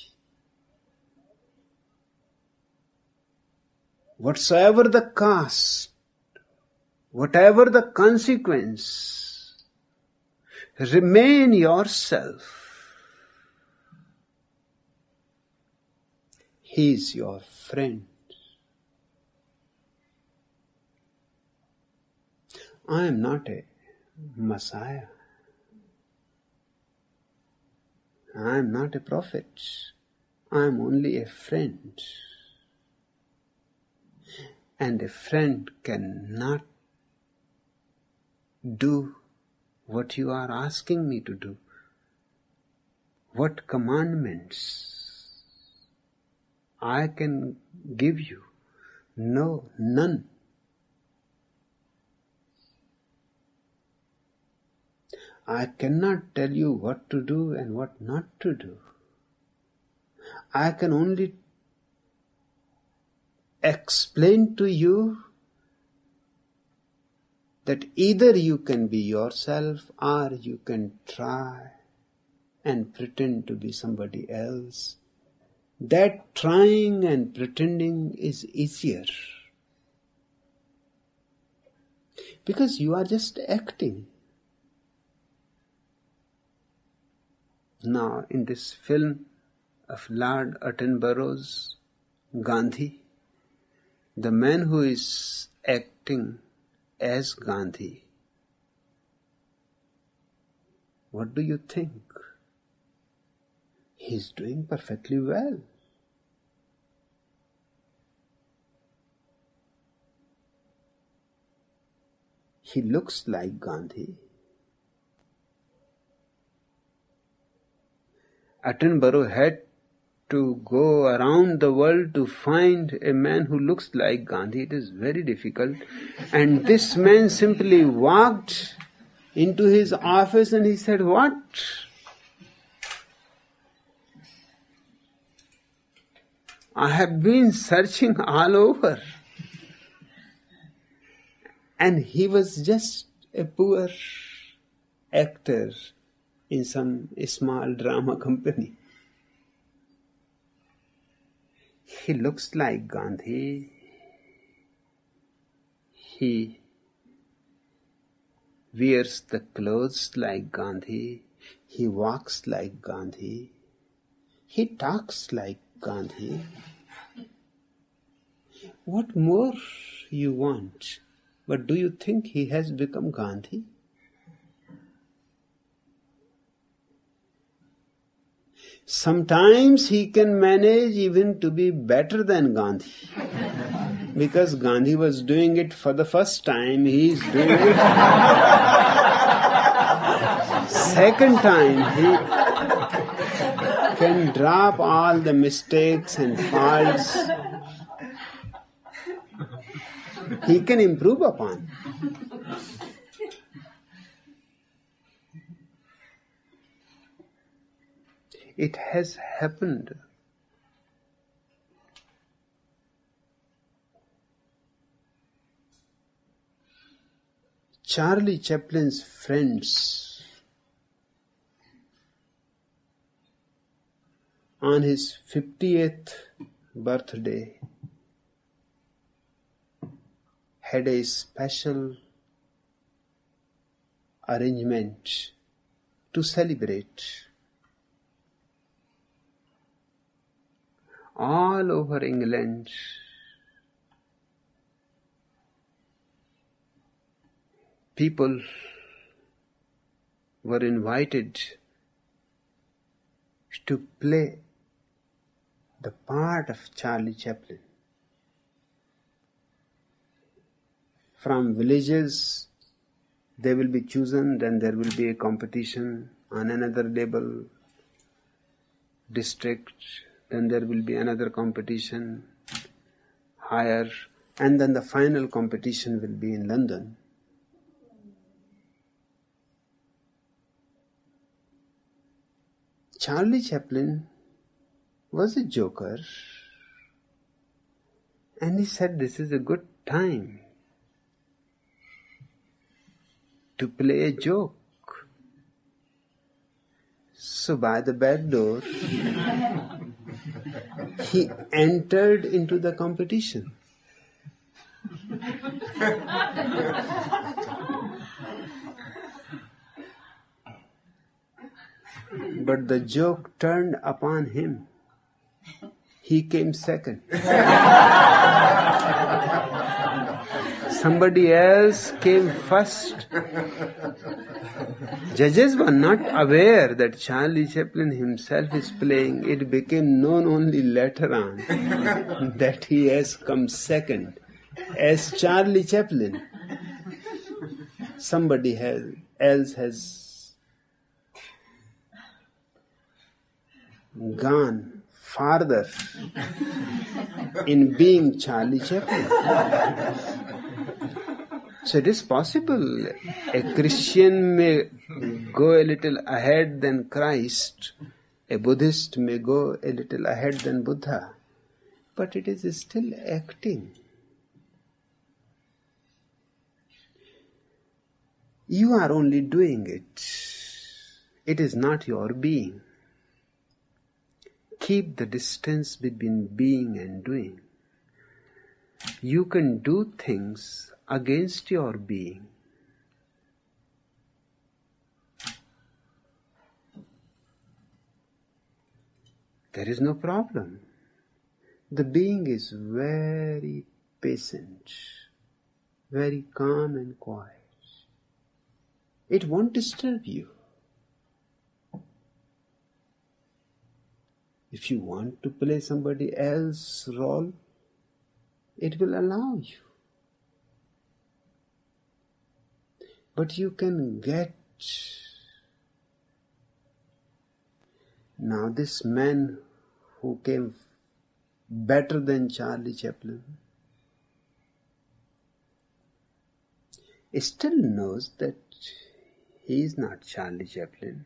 whatsoever the cost, whatever the consequence, remain yourself. He is your friend. I am not a Messiah. I am not a prophet. I am only a friend. And a friend cannot do what you are asking me to do. What commandments I can give you? No, none. I cannot tell you what to do and what not to do. I can only explain to you that either you can be yourself or you can try and pretend to be somebody else. That trying and pretending is easier. Because you are just acting. Now, in this film of Lord Attenborough's Gandhi, the man who is acting as Gandhi, what do you think? He is doing perfectly well. He looks like Gandhi. Attenborough had to go around the world to find a man who looks like Gandhi. It is very difficult. And this man simply walked into his office and he said, "What? I have been searching all over." And he was just a poor actor in some small drama company. He looks like Gandhi. He wears the clothes like Gandhi. He walks like Gandhi. He talks like Gandhi. What more you want? But do you think he has become Gandhi? Sometimes he can manage even to be better than Gandhi. Because Gandhi was doing it for the first time, he is doing it second time. He can drop all the mistakes and faults. He can improve upon. It has happened. Charlie Chaplin's friends, on his 50th birthday, had a special arrangement to celebrate. All over England, people were invited to play the part of Charlie Chaplin. From villages, they will be chosen, then there will be a competition on another level, district, then there will be another competition higher, and then the final competition will be in London. Charlie Chaplin was a joker, and he said this is a good time to play a joke. So by the back door, he entered into the competition. But the joke turned upon him. He came second. Somebody else came first. Judges were not aware that Charlie Chaplin himself is playing. It became known only later on that he has come second as Charlie Chaplin. Somebody else has gone farther in being Charlie Chaplin. So it is possible a Christian may go a little ahead than Christ, a Buddhist may go a little ahead than Buddha, but it is still acting. You are only doing it. It is not your being. Keep the distance between being and doing. You can do things against your being. There is no problem. The being is very patient, very calm and quiet. It won't disturb you. If you want to play somebody else's role, it will allow you. But you can get Now this man who came better than Charlie Chaplin still knows that he is not Charlie Chaplin.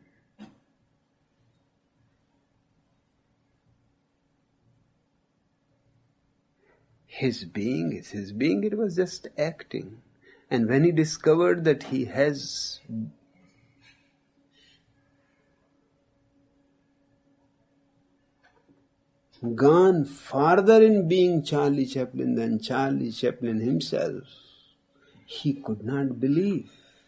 His being is his being, it was just acting. And when he discovered that he has gone farther in being Charlie Chaplin than Charlie Chaplin himself, he could not believe.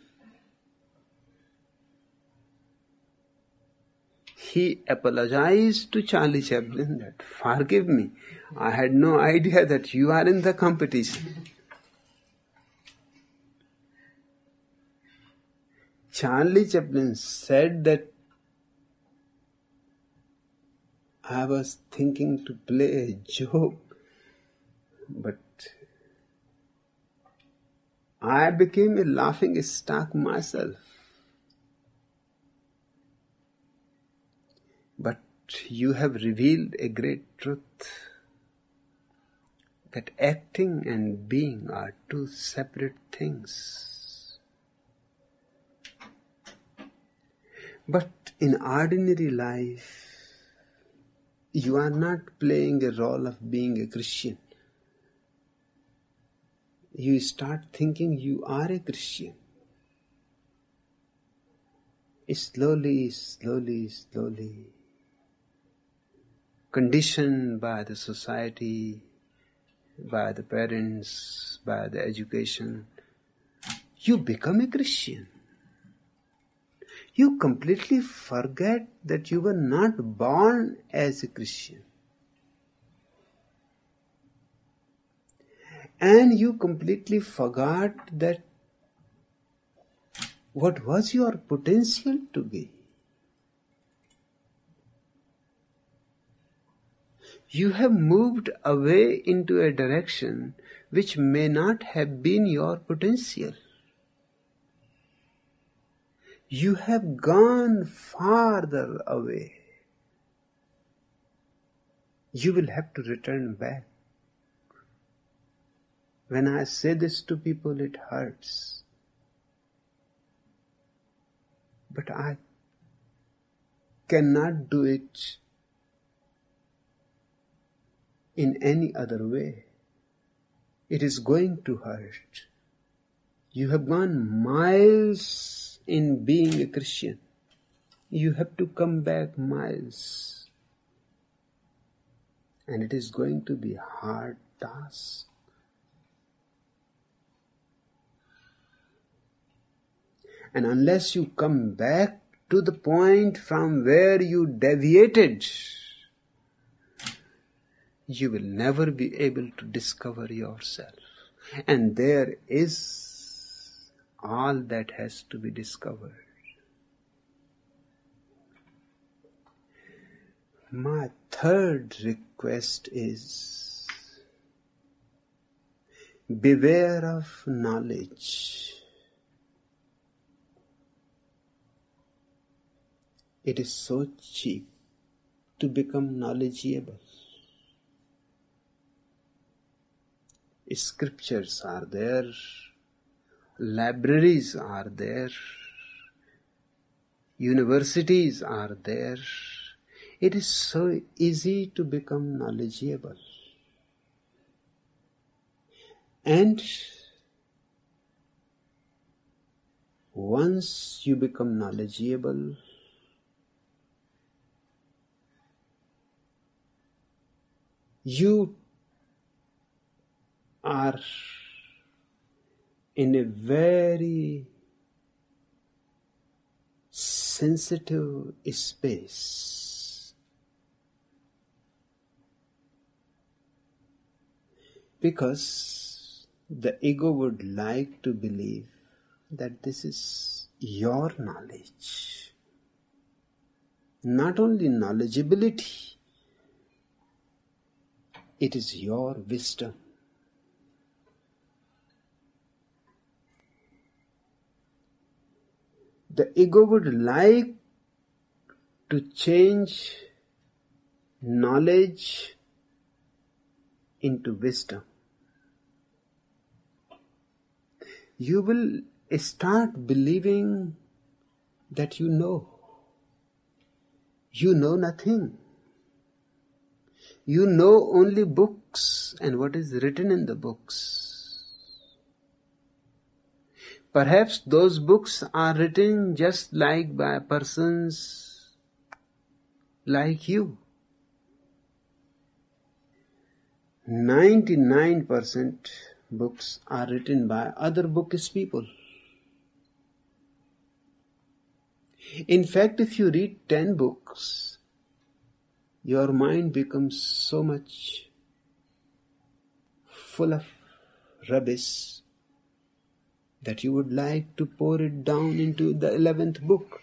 He apologized to Charlie Chaplin that, forgive me, I had no idea that you are in the competition. Charlie Chaplin said that I was thinking to play a joke, but I became a laughing stock myself. But you have revealed a great truth, that acting and being are two separate things. But in ordinary life, you are not playing a role of being a Christian. You start thinking you are a Christian. Slowly, conditioned by the society, by the parents, by the education, you become a Christian. You completely forget that you were not born as a Christian. And you completely forgot that what was your potential to be. You have moved away into a direction which may not have been your potential. You have gone farther away. You will have to return back. When I say this to people, it hurts. But I cannot do it in any other way. It is going to hurt. You have gone miles in being a Christian. You have to come back miles. And it is going to be a hard task. And unless you come back to the point from where you deviated, you will never be able to discover yourself. And there is all that has to be discovered. My third request is, beware of knowledge. It is so cheap to become knowledgeable. Scriptures are there, libraries are there, universities are there. It is so easy to become knowledgeable. And once you become knowledgeable, you are in a very sensitive space, because the ego would like to believe that this is your knowledge. Not only knowledgeability, it is your wisdom. The ego would like to change knowledge into wisdom. You will start believing that you know. You know nothing. You know only books and what is written in the books. Perhaps those books are written just like by persons like you. 99% books are written by other bookish people. In fact, if you read 10 books, your mind becomes so much full of rubbish that you would like to pour it down into the 11th book.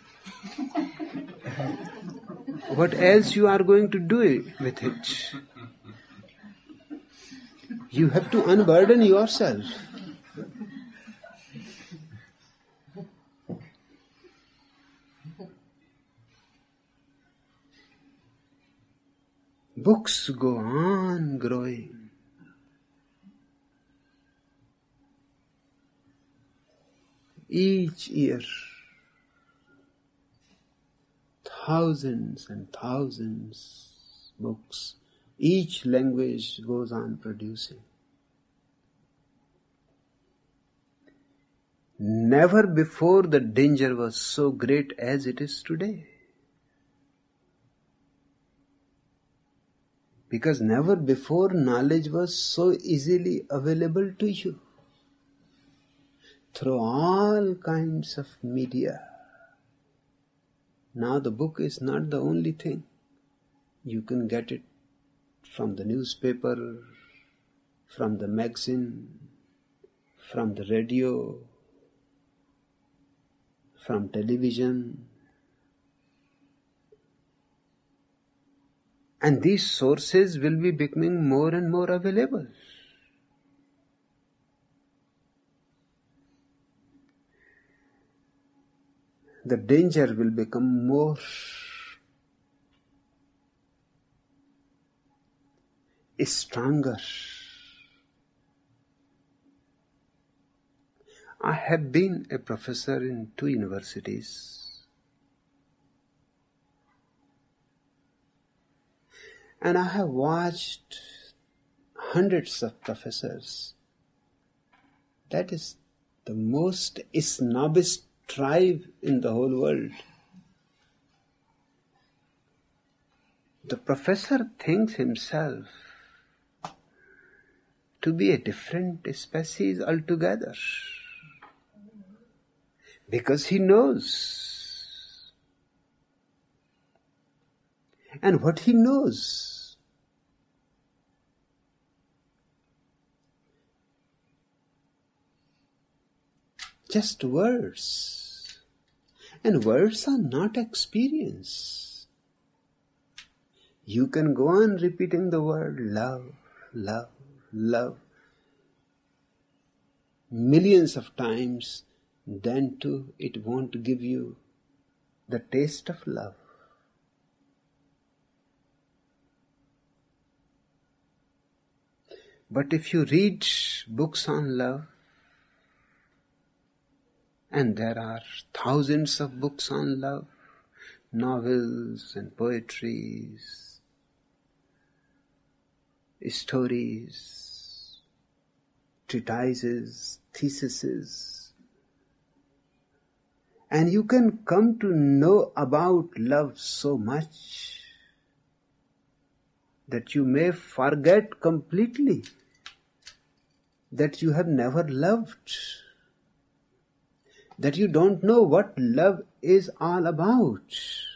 What else you are going to do with it? You have to unburden yourself. Books go on growing. Each year, thousands and thousands books. Each language goes on producing. Never before the danger was so great as it is today. Because never before knowledge was so easily available to you. Through all kinds of media. Now the book is not the only thing. You can get it from the newspaper, from the magazine, from the radio, from television. And these sources will be becoming more and more available. The danger will become more stronger. I have been a professor in 2 universities. And I have watched hundreds of professors. That is the most snobbish tribe in the whole world. The professor thinks himself to be a different species altogether. Because he knows. And what he knows just words. And words are not experience. You can go on repeating the word love, love, love millions of times, then too it won't give you the taste of love. But if you read books on love, and there are thousands of books on love, novels and poetries, stories, treatises, theses, and you can come to know about love so much that you may forget completely that you have never loved, that you don't know what love is all about.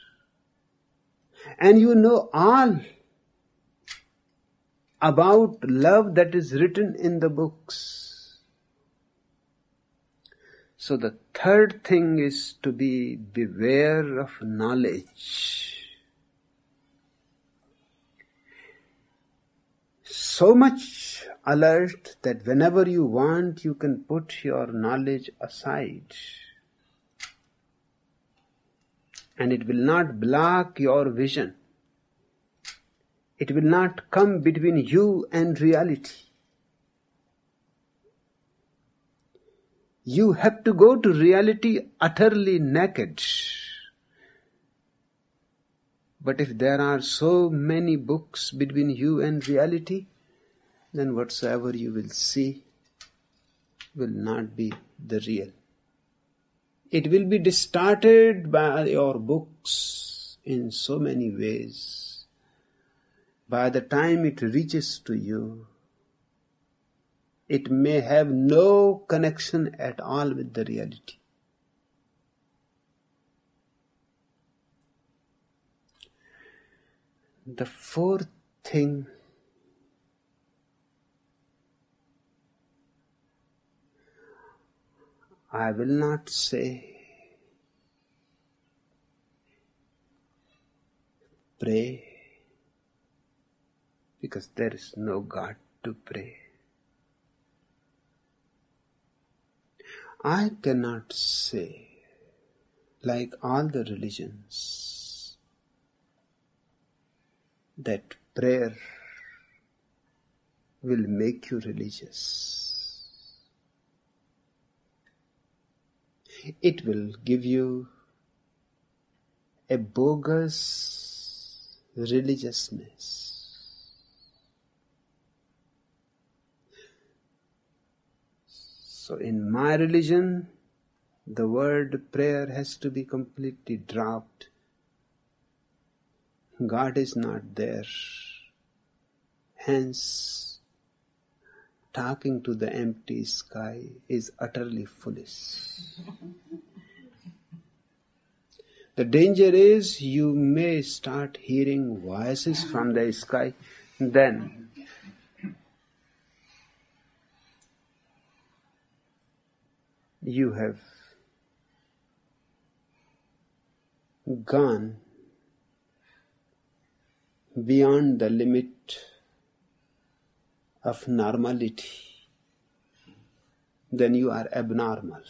And you know all about love that is written in the books. So the third thing is to be beware of knowledge. So much alert that whenever you want, you can put your knowledge aside. and it will not block your vision. It will not come between you and reality. You have to go to reality utterly naked. But if there are so many books between you and reality, then whatsoever you will see will not be the real. It will be distorted by your books in so many ways. By the time it reaches to you, it may have no connection at all with the reality. The fourth thing I will not say pray, because there is no God to pray. I cannot say, like all the religions, that prayer will make you religious. It will give you a bogus religiousness. So in my religion, the word prayer has to be completely dropped. God is not there. Hence, talking to the empty sky is utterly foolish. The danger is you may start hearing voices from the sky, then you have gone beyond the limit of normality. Then you are abnormal.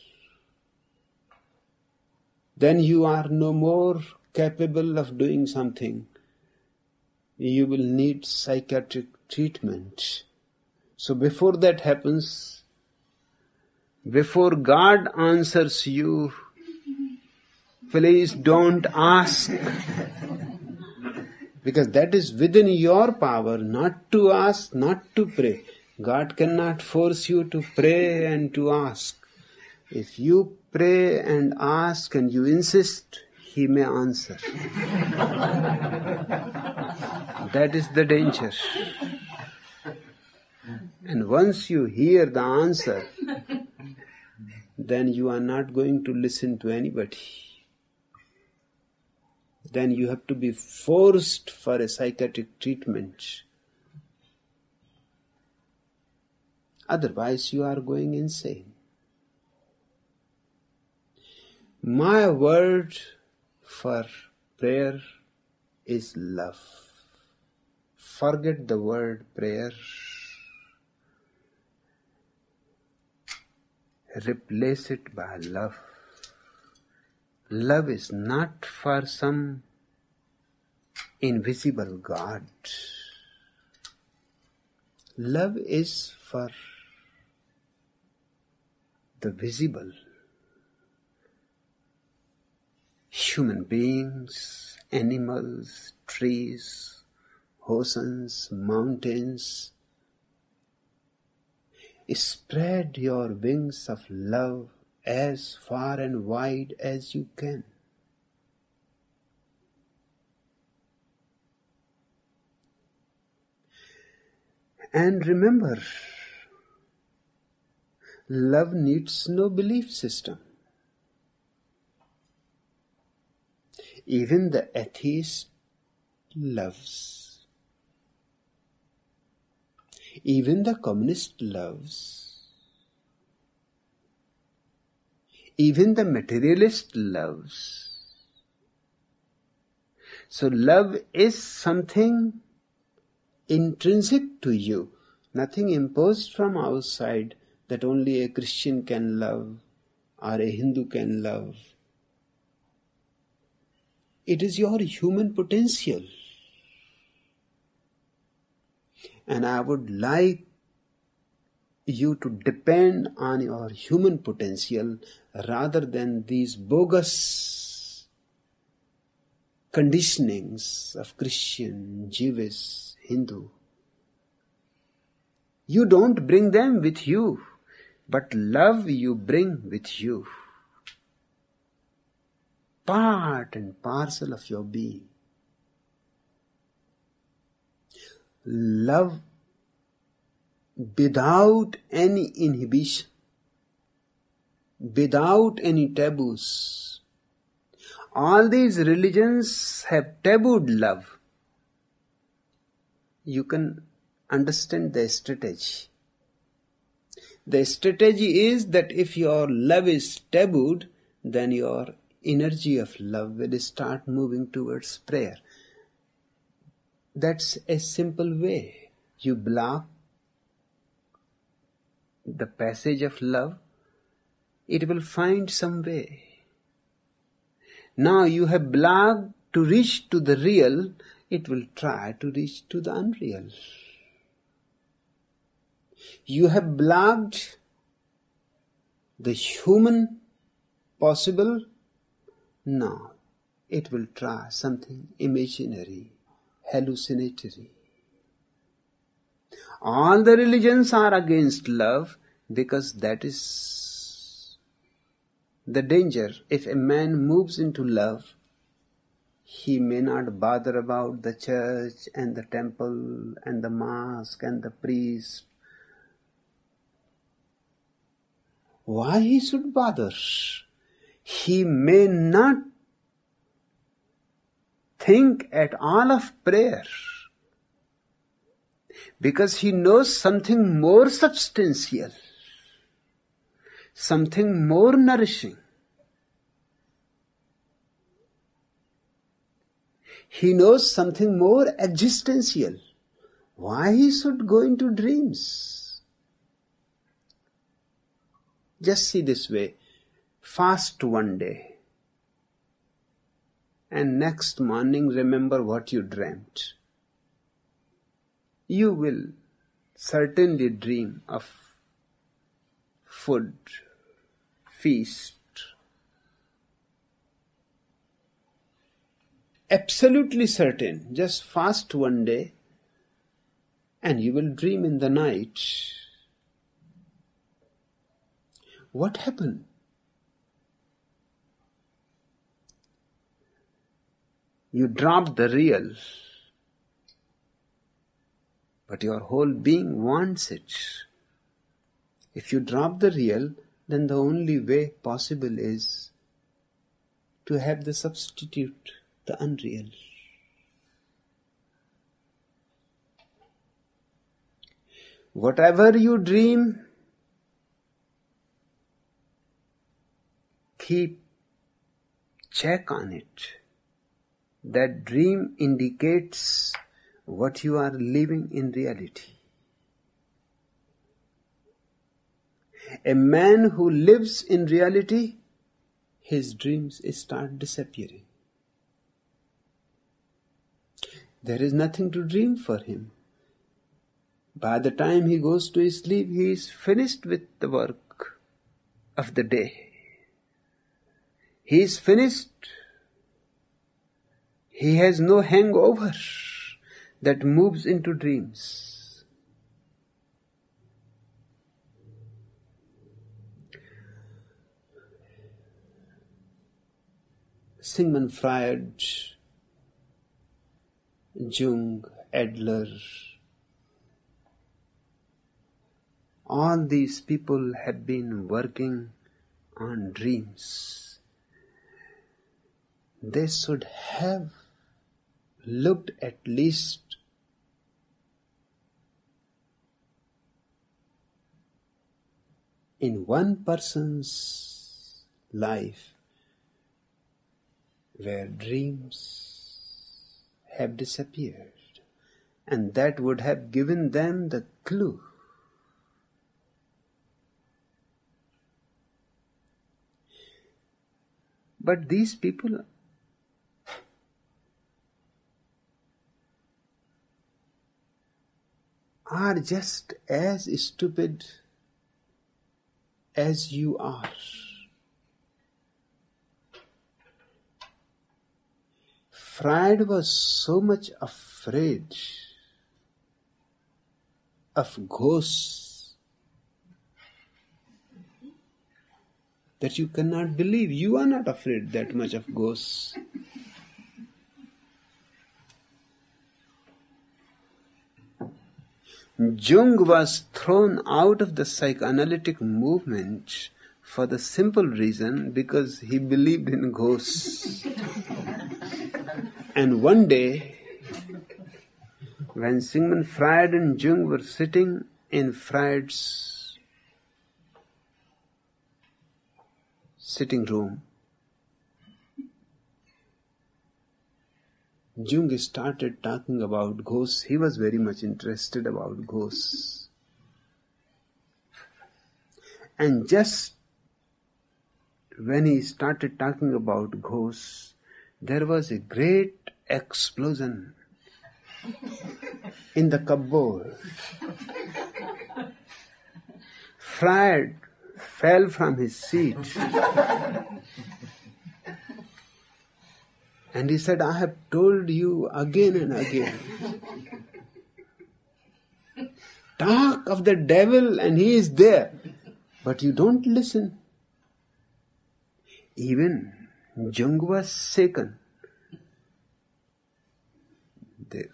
Then you are no more capable of doing something. You will need psychiatric treatment. So before that happens, before God answers you, please don't ask. Because that is within your power, not to ask, not to pray. God cannot force you to pray and to ask. If you pray and ask and you insist, He may answer. That is the danger. And once you hear the answer, then you are not going to listen to anybody. Then you have to be forced for a psychiatric treatment. Otherwise, you are going insane. My word for prayer is love. Forget the word prayer. Replace it by love. Love is not for some invisible God. Love is for the visible. Human beings, animals, trees, oceans, mountains. Spread your wings of love as far and wide as you can. And remember, love needs no belief system. Even the atheist loves. Even the communist loves. Even the materialist loves. So love is something intrinsic to you, nothing imposed from outside that only a Christian can love or a Hindu can love. It is your human potential. And I would like you to depend on your human potential rather than these bogus conditionings of Christian, Jewish, Hindu. You don't bring them with you, but love you bring with you. Part and parcel of your being. Love without any inhibition, without any taboos. All these religions have tabooed love. You can understand the strategy. The strategy is that if your love is tabooed, then your energy of love will start moving towards prayer. That's a simple way. You block the passage of love, it will find some way. Now you have blocked to reach to the real, it will try to reach to the unreal. You have blocked the human possible, now it will try something imaginary, hallucinatory. All the religions are against love because that is the danger. If a man moves into love, he may not bother about the church and the temple and the mosque and the priest. Why he should bother? He may not think at all of prayer, because he knows something more substantial, something more nourishing. He knows something more existential. Why he should go into dreams? Just see this way. Fast one day, and next morning remember what you dreamt. You will certainly dream of food, feast. Absolutely certain. Just fast one day and you will dream in the night. What happened? You dropped the real. But your whole being wants it. If you drop the real, then the only way possible is to have the substitute, the unreal. Whatever you dream, keep check on it. That dream indicates what you are living in reality. A man who lives in reality, his dreams start disappearing. There is nothing to dream for him. By the time he goes to sleep, he is finished with the work of the day. He is finished. He has no hangover that moves into dreams. Sigmund Freud, Jung, Adler, all these people have been working on dreams. They should have looked at least in one person's life where dreams have disappeared, and that would have given them the clue. But these people are just as stupid as you are. Freud was so much afraid of ghosts that you cannot believe. You are not afraid that much of ghosts. Jung was thrown out of the psychoanalytic movement for the simple reason because he believed in ghosts. And one day, when Sigmund Freud and Jung were sitting in Freud's sitting room, Jung started talking about ghosts. He was very much interested about ghosts. And just when he started talking about ghosts, there was a great explosion in the cupboard. Freud fell from his seat. And he said, I have told you again and again. Talk of the devil and he is there. But you don't listen. Even Jung was shaken. They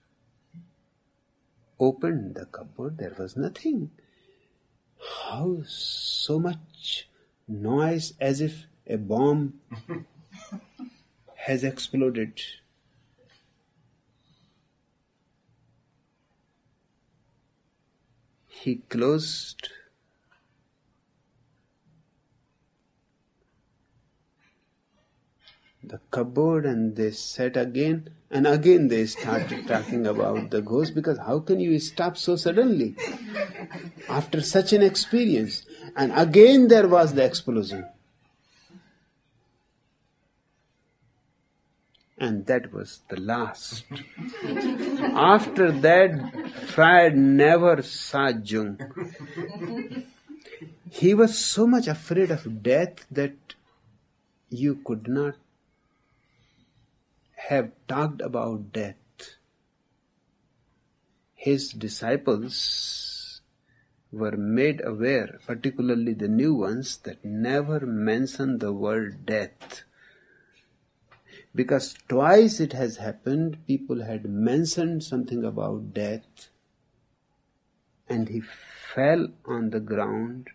opened the cupboard, there was nothing. How so much noise as if a bomb has exploded. He closed the cupboard and they sat again, and again they started talking about the ghost, because how can you stop so suddenly after such an experience? And again there was the explosion. And that was the last. After that, Freud never saw Jung. He was so much afraid of death that you could not have talked about death. His disciples were made aware, particularly the new ones, that never mention the word death. Because twice it has happened, people had mentioned something about death, and he fell on the ground.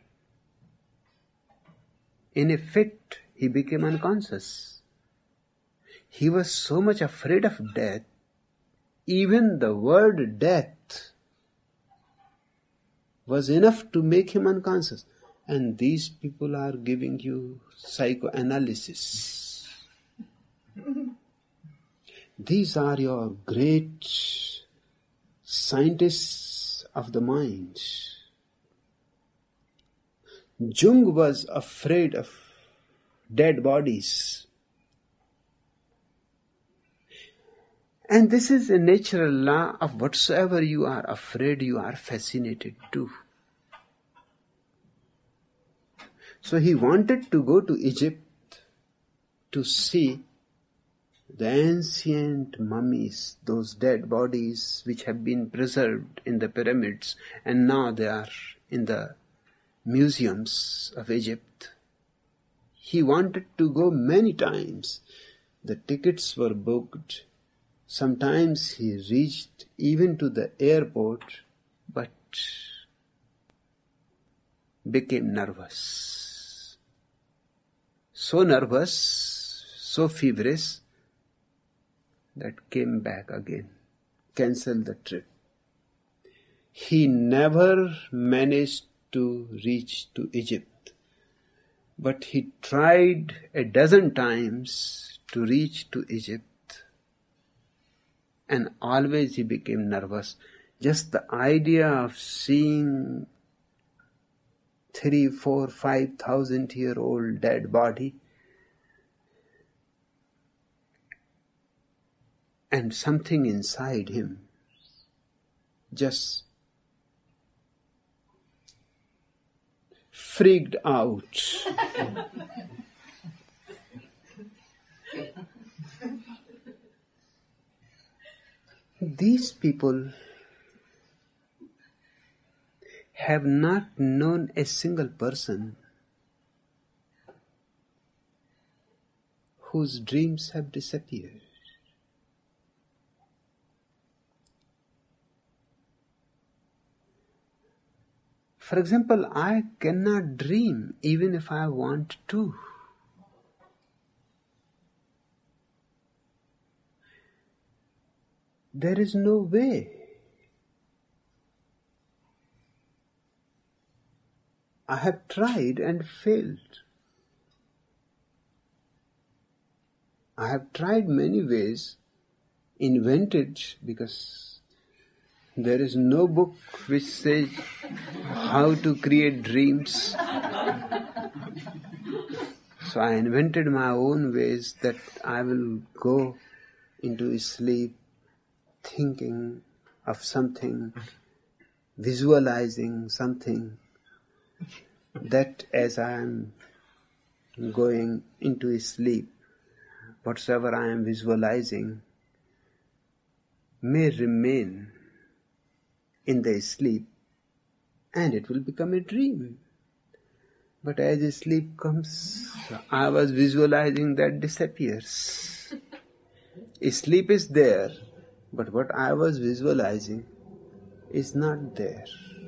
In a fit, he became unconscious. He was so much afraid of death, even the word death was enough to make him unconscious. And these people are giving you psychoanalysis. These are your great scientists of the mind. Jung was afraid of dead bodies. And this is a natural law of whatsoever you are afraid, you are fascinated too. So he wanted to go to Egypt to see the ancient mummies, those dead bodies which have been preserved in the pyramids, and now they are in the museums of Egypt. He wanted to go many times. The tickets were booked. Sometimes he reached even to the airport, but became nervous. So nervous, so feverish, that came back again, cancelled the trip. He never managed to reach to Egypt, but he tried a dozen times to reach to Egypt, and always he became nervous. Just the idea of seeing 3,000, 4,000, 5,000 year old dead body, and something inside him just freaked out. These people have not known a single person whose dreams have disappeared. For example, I cannot dream even if I want to. There is no way. I have tried and failed. I have tried many ways, invented, because there is no book which says how to create dreams. So I invented my own ways that I will go into sleep thinking of something, visualizing something, that as I am going into sleep, whatsoever I am visualizing may remain in the sleep and it will become a dream. But as sleep comes, I was visualizing that disappears. Sleep is there, but what I was visualizing is not there.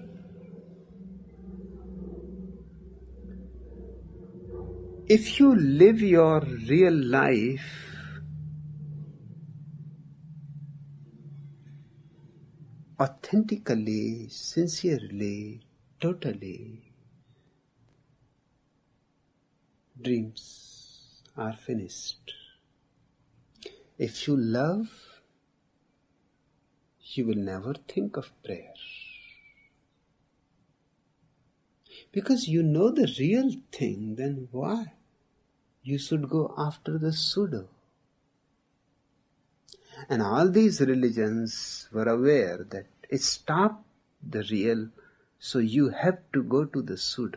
If you live your real life authentically, sincerely, totally, dreams are finished. If you love, you will never think of prayer. Because you know the real thing, then why you should go after the pseudo? And all these religions were aware that it stopped the real, so you have to go to the pseudo.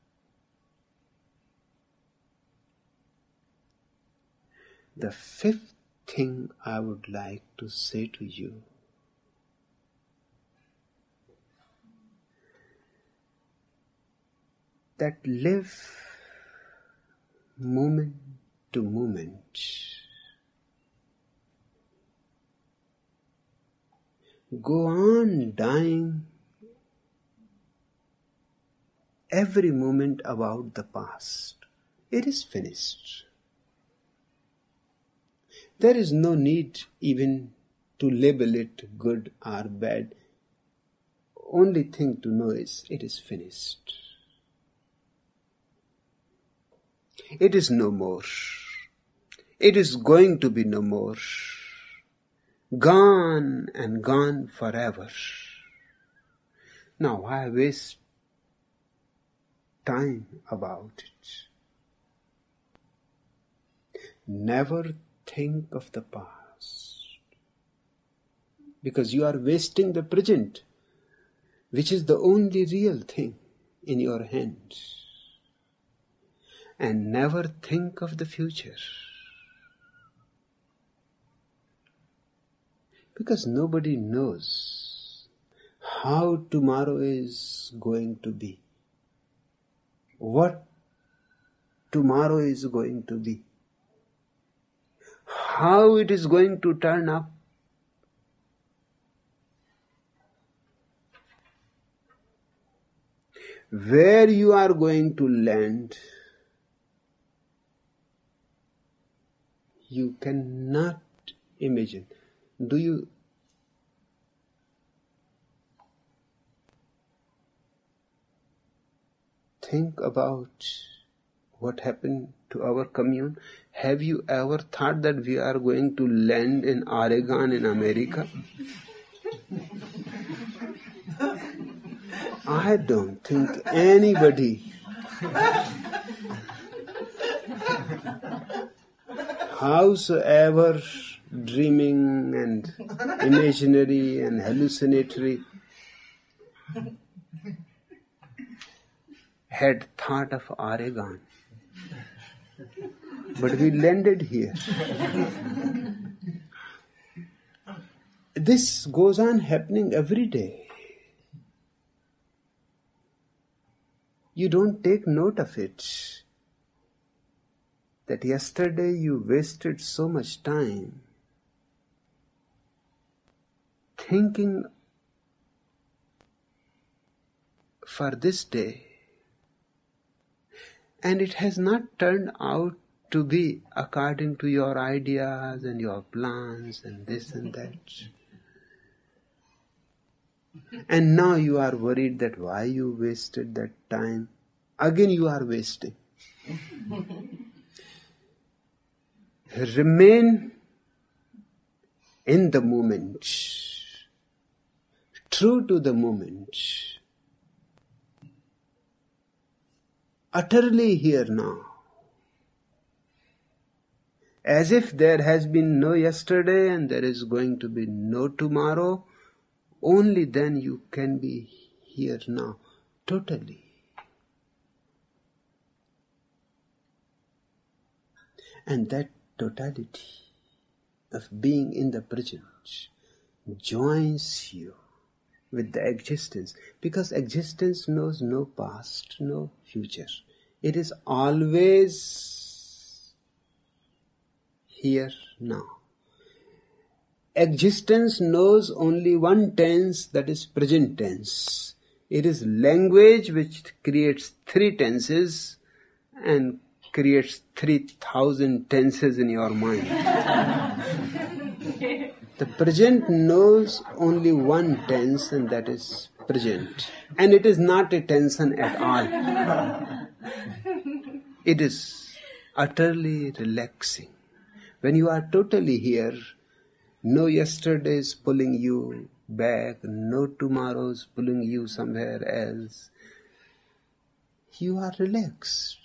The fifth thing I would like to say to you, that live moment to moment. Go on dying every moment about the past. It is finished. There is no need even to label it good or bad. Only thing to know is it is finished. It is no more. It is going to be no more. Gone and gone forever. Now why waste time about it? Never think of the past, because you are wasting the present, which is the only real thing in your hands. And never think of the future, because nobody knows how tomorrow is going to be, what tomorrow is going to be, how it is going to turn up. Where you are going to land, you cannot imagine. Do you think about what happened to our commune? Have you ever thought that we are going to land in Oregon in America? I don't think anybody, howsoever dreaming and imaginary and hallucinatory, had thought of Oregon. But we landed here. This goes on happening every day. You don't take note of it. That yesterday you wasted so much time thinking for this day, and it has not turned out to be according to your ideas and your plans and this and that. And now you are worried that why you wasted that time. Again you are wasting. Remain in the moment, true to the moment, utterly here now. As if there has been no yesterday and there is going to be no tomorrow. Only then you can be here now, totally. And that totality of being in the present joins you with the existence, because existence knows no past, no future. It is always here now. Existence knows only one tense, that is present tense. It is language which creates three tenses and creates 3,000 tenses in your mind. The present knows only one tense, and that is present. And it is not a tension at all. It is utterly relaxing. When you are totally here, no yesterdays pulling you back, no tomorrows pulling you somewhere else. You are relaxed.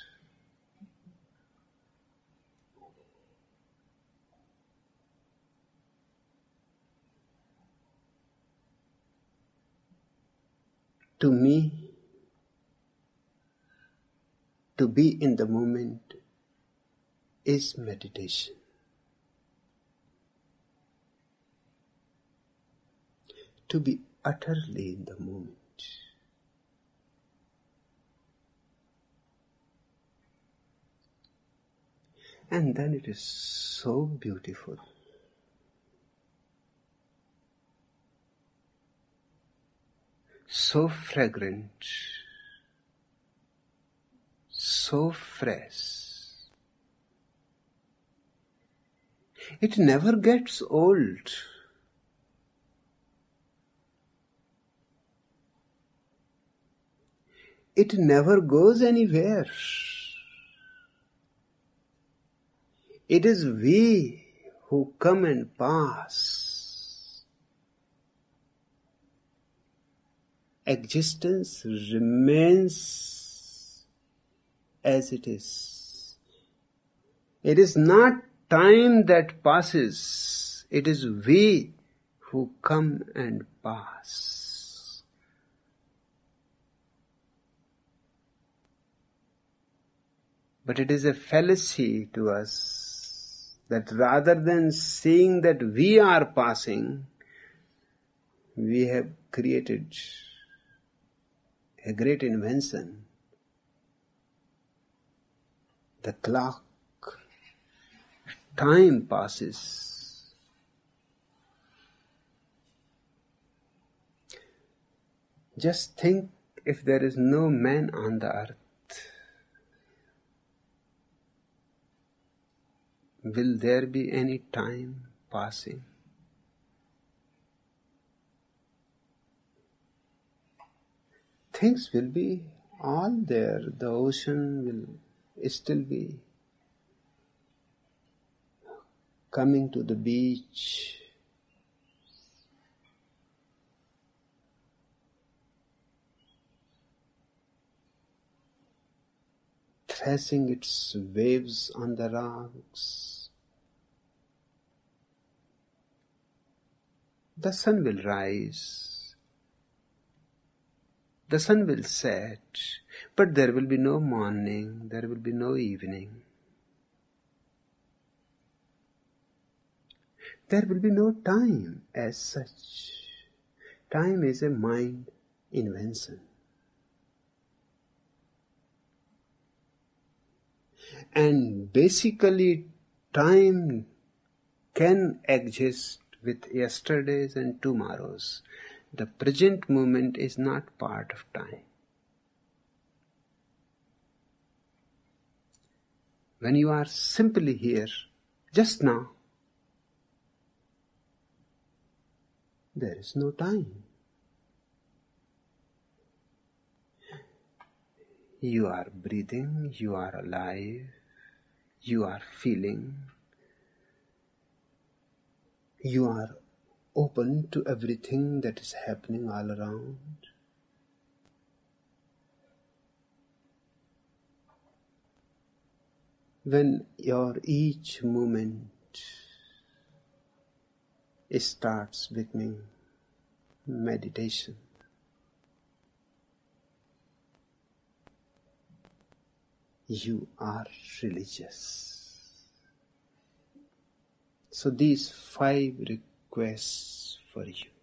To me, to be in the moment is meditation. To be utterly in the moment. And then it is so beautiful. So fragrant. So fresh. It never gets old. It never goes anywhere. It is we who come and pass. Existence remains as it is. It is not time that passes. It is we who come and pass. But it is a fallacy to us that rather than seeing that we are passing, we have created a great invention. The clock. Time passes. Just think, if there is no man on the earth, will there be any time passing? Things will be all there. The ocean will still be coming to the beach. Thrashing its waves on the rocks. The sun will rise. The sun will set, but there will be no morning, there will be no evening. There will be no time as such. Time is a mind invention. And basically, time can exist with yesterdays and tomorrows. The present moment is not part of time. When you are simply here, just now, there is no time. You are breathing, you are alive, you are feeling, you are open to everything that is happening all around. When your each moment starts becoming meditation, you are religious. So these 5 requests for you.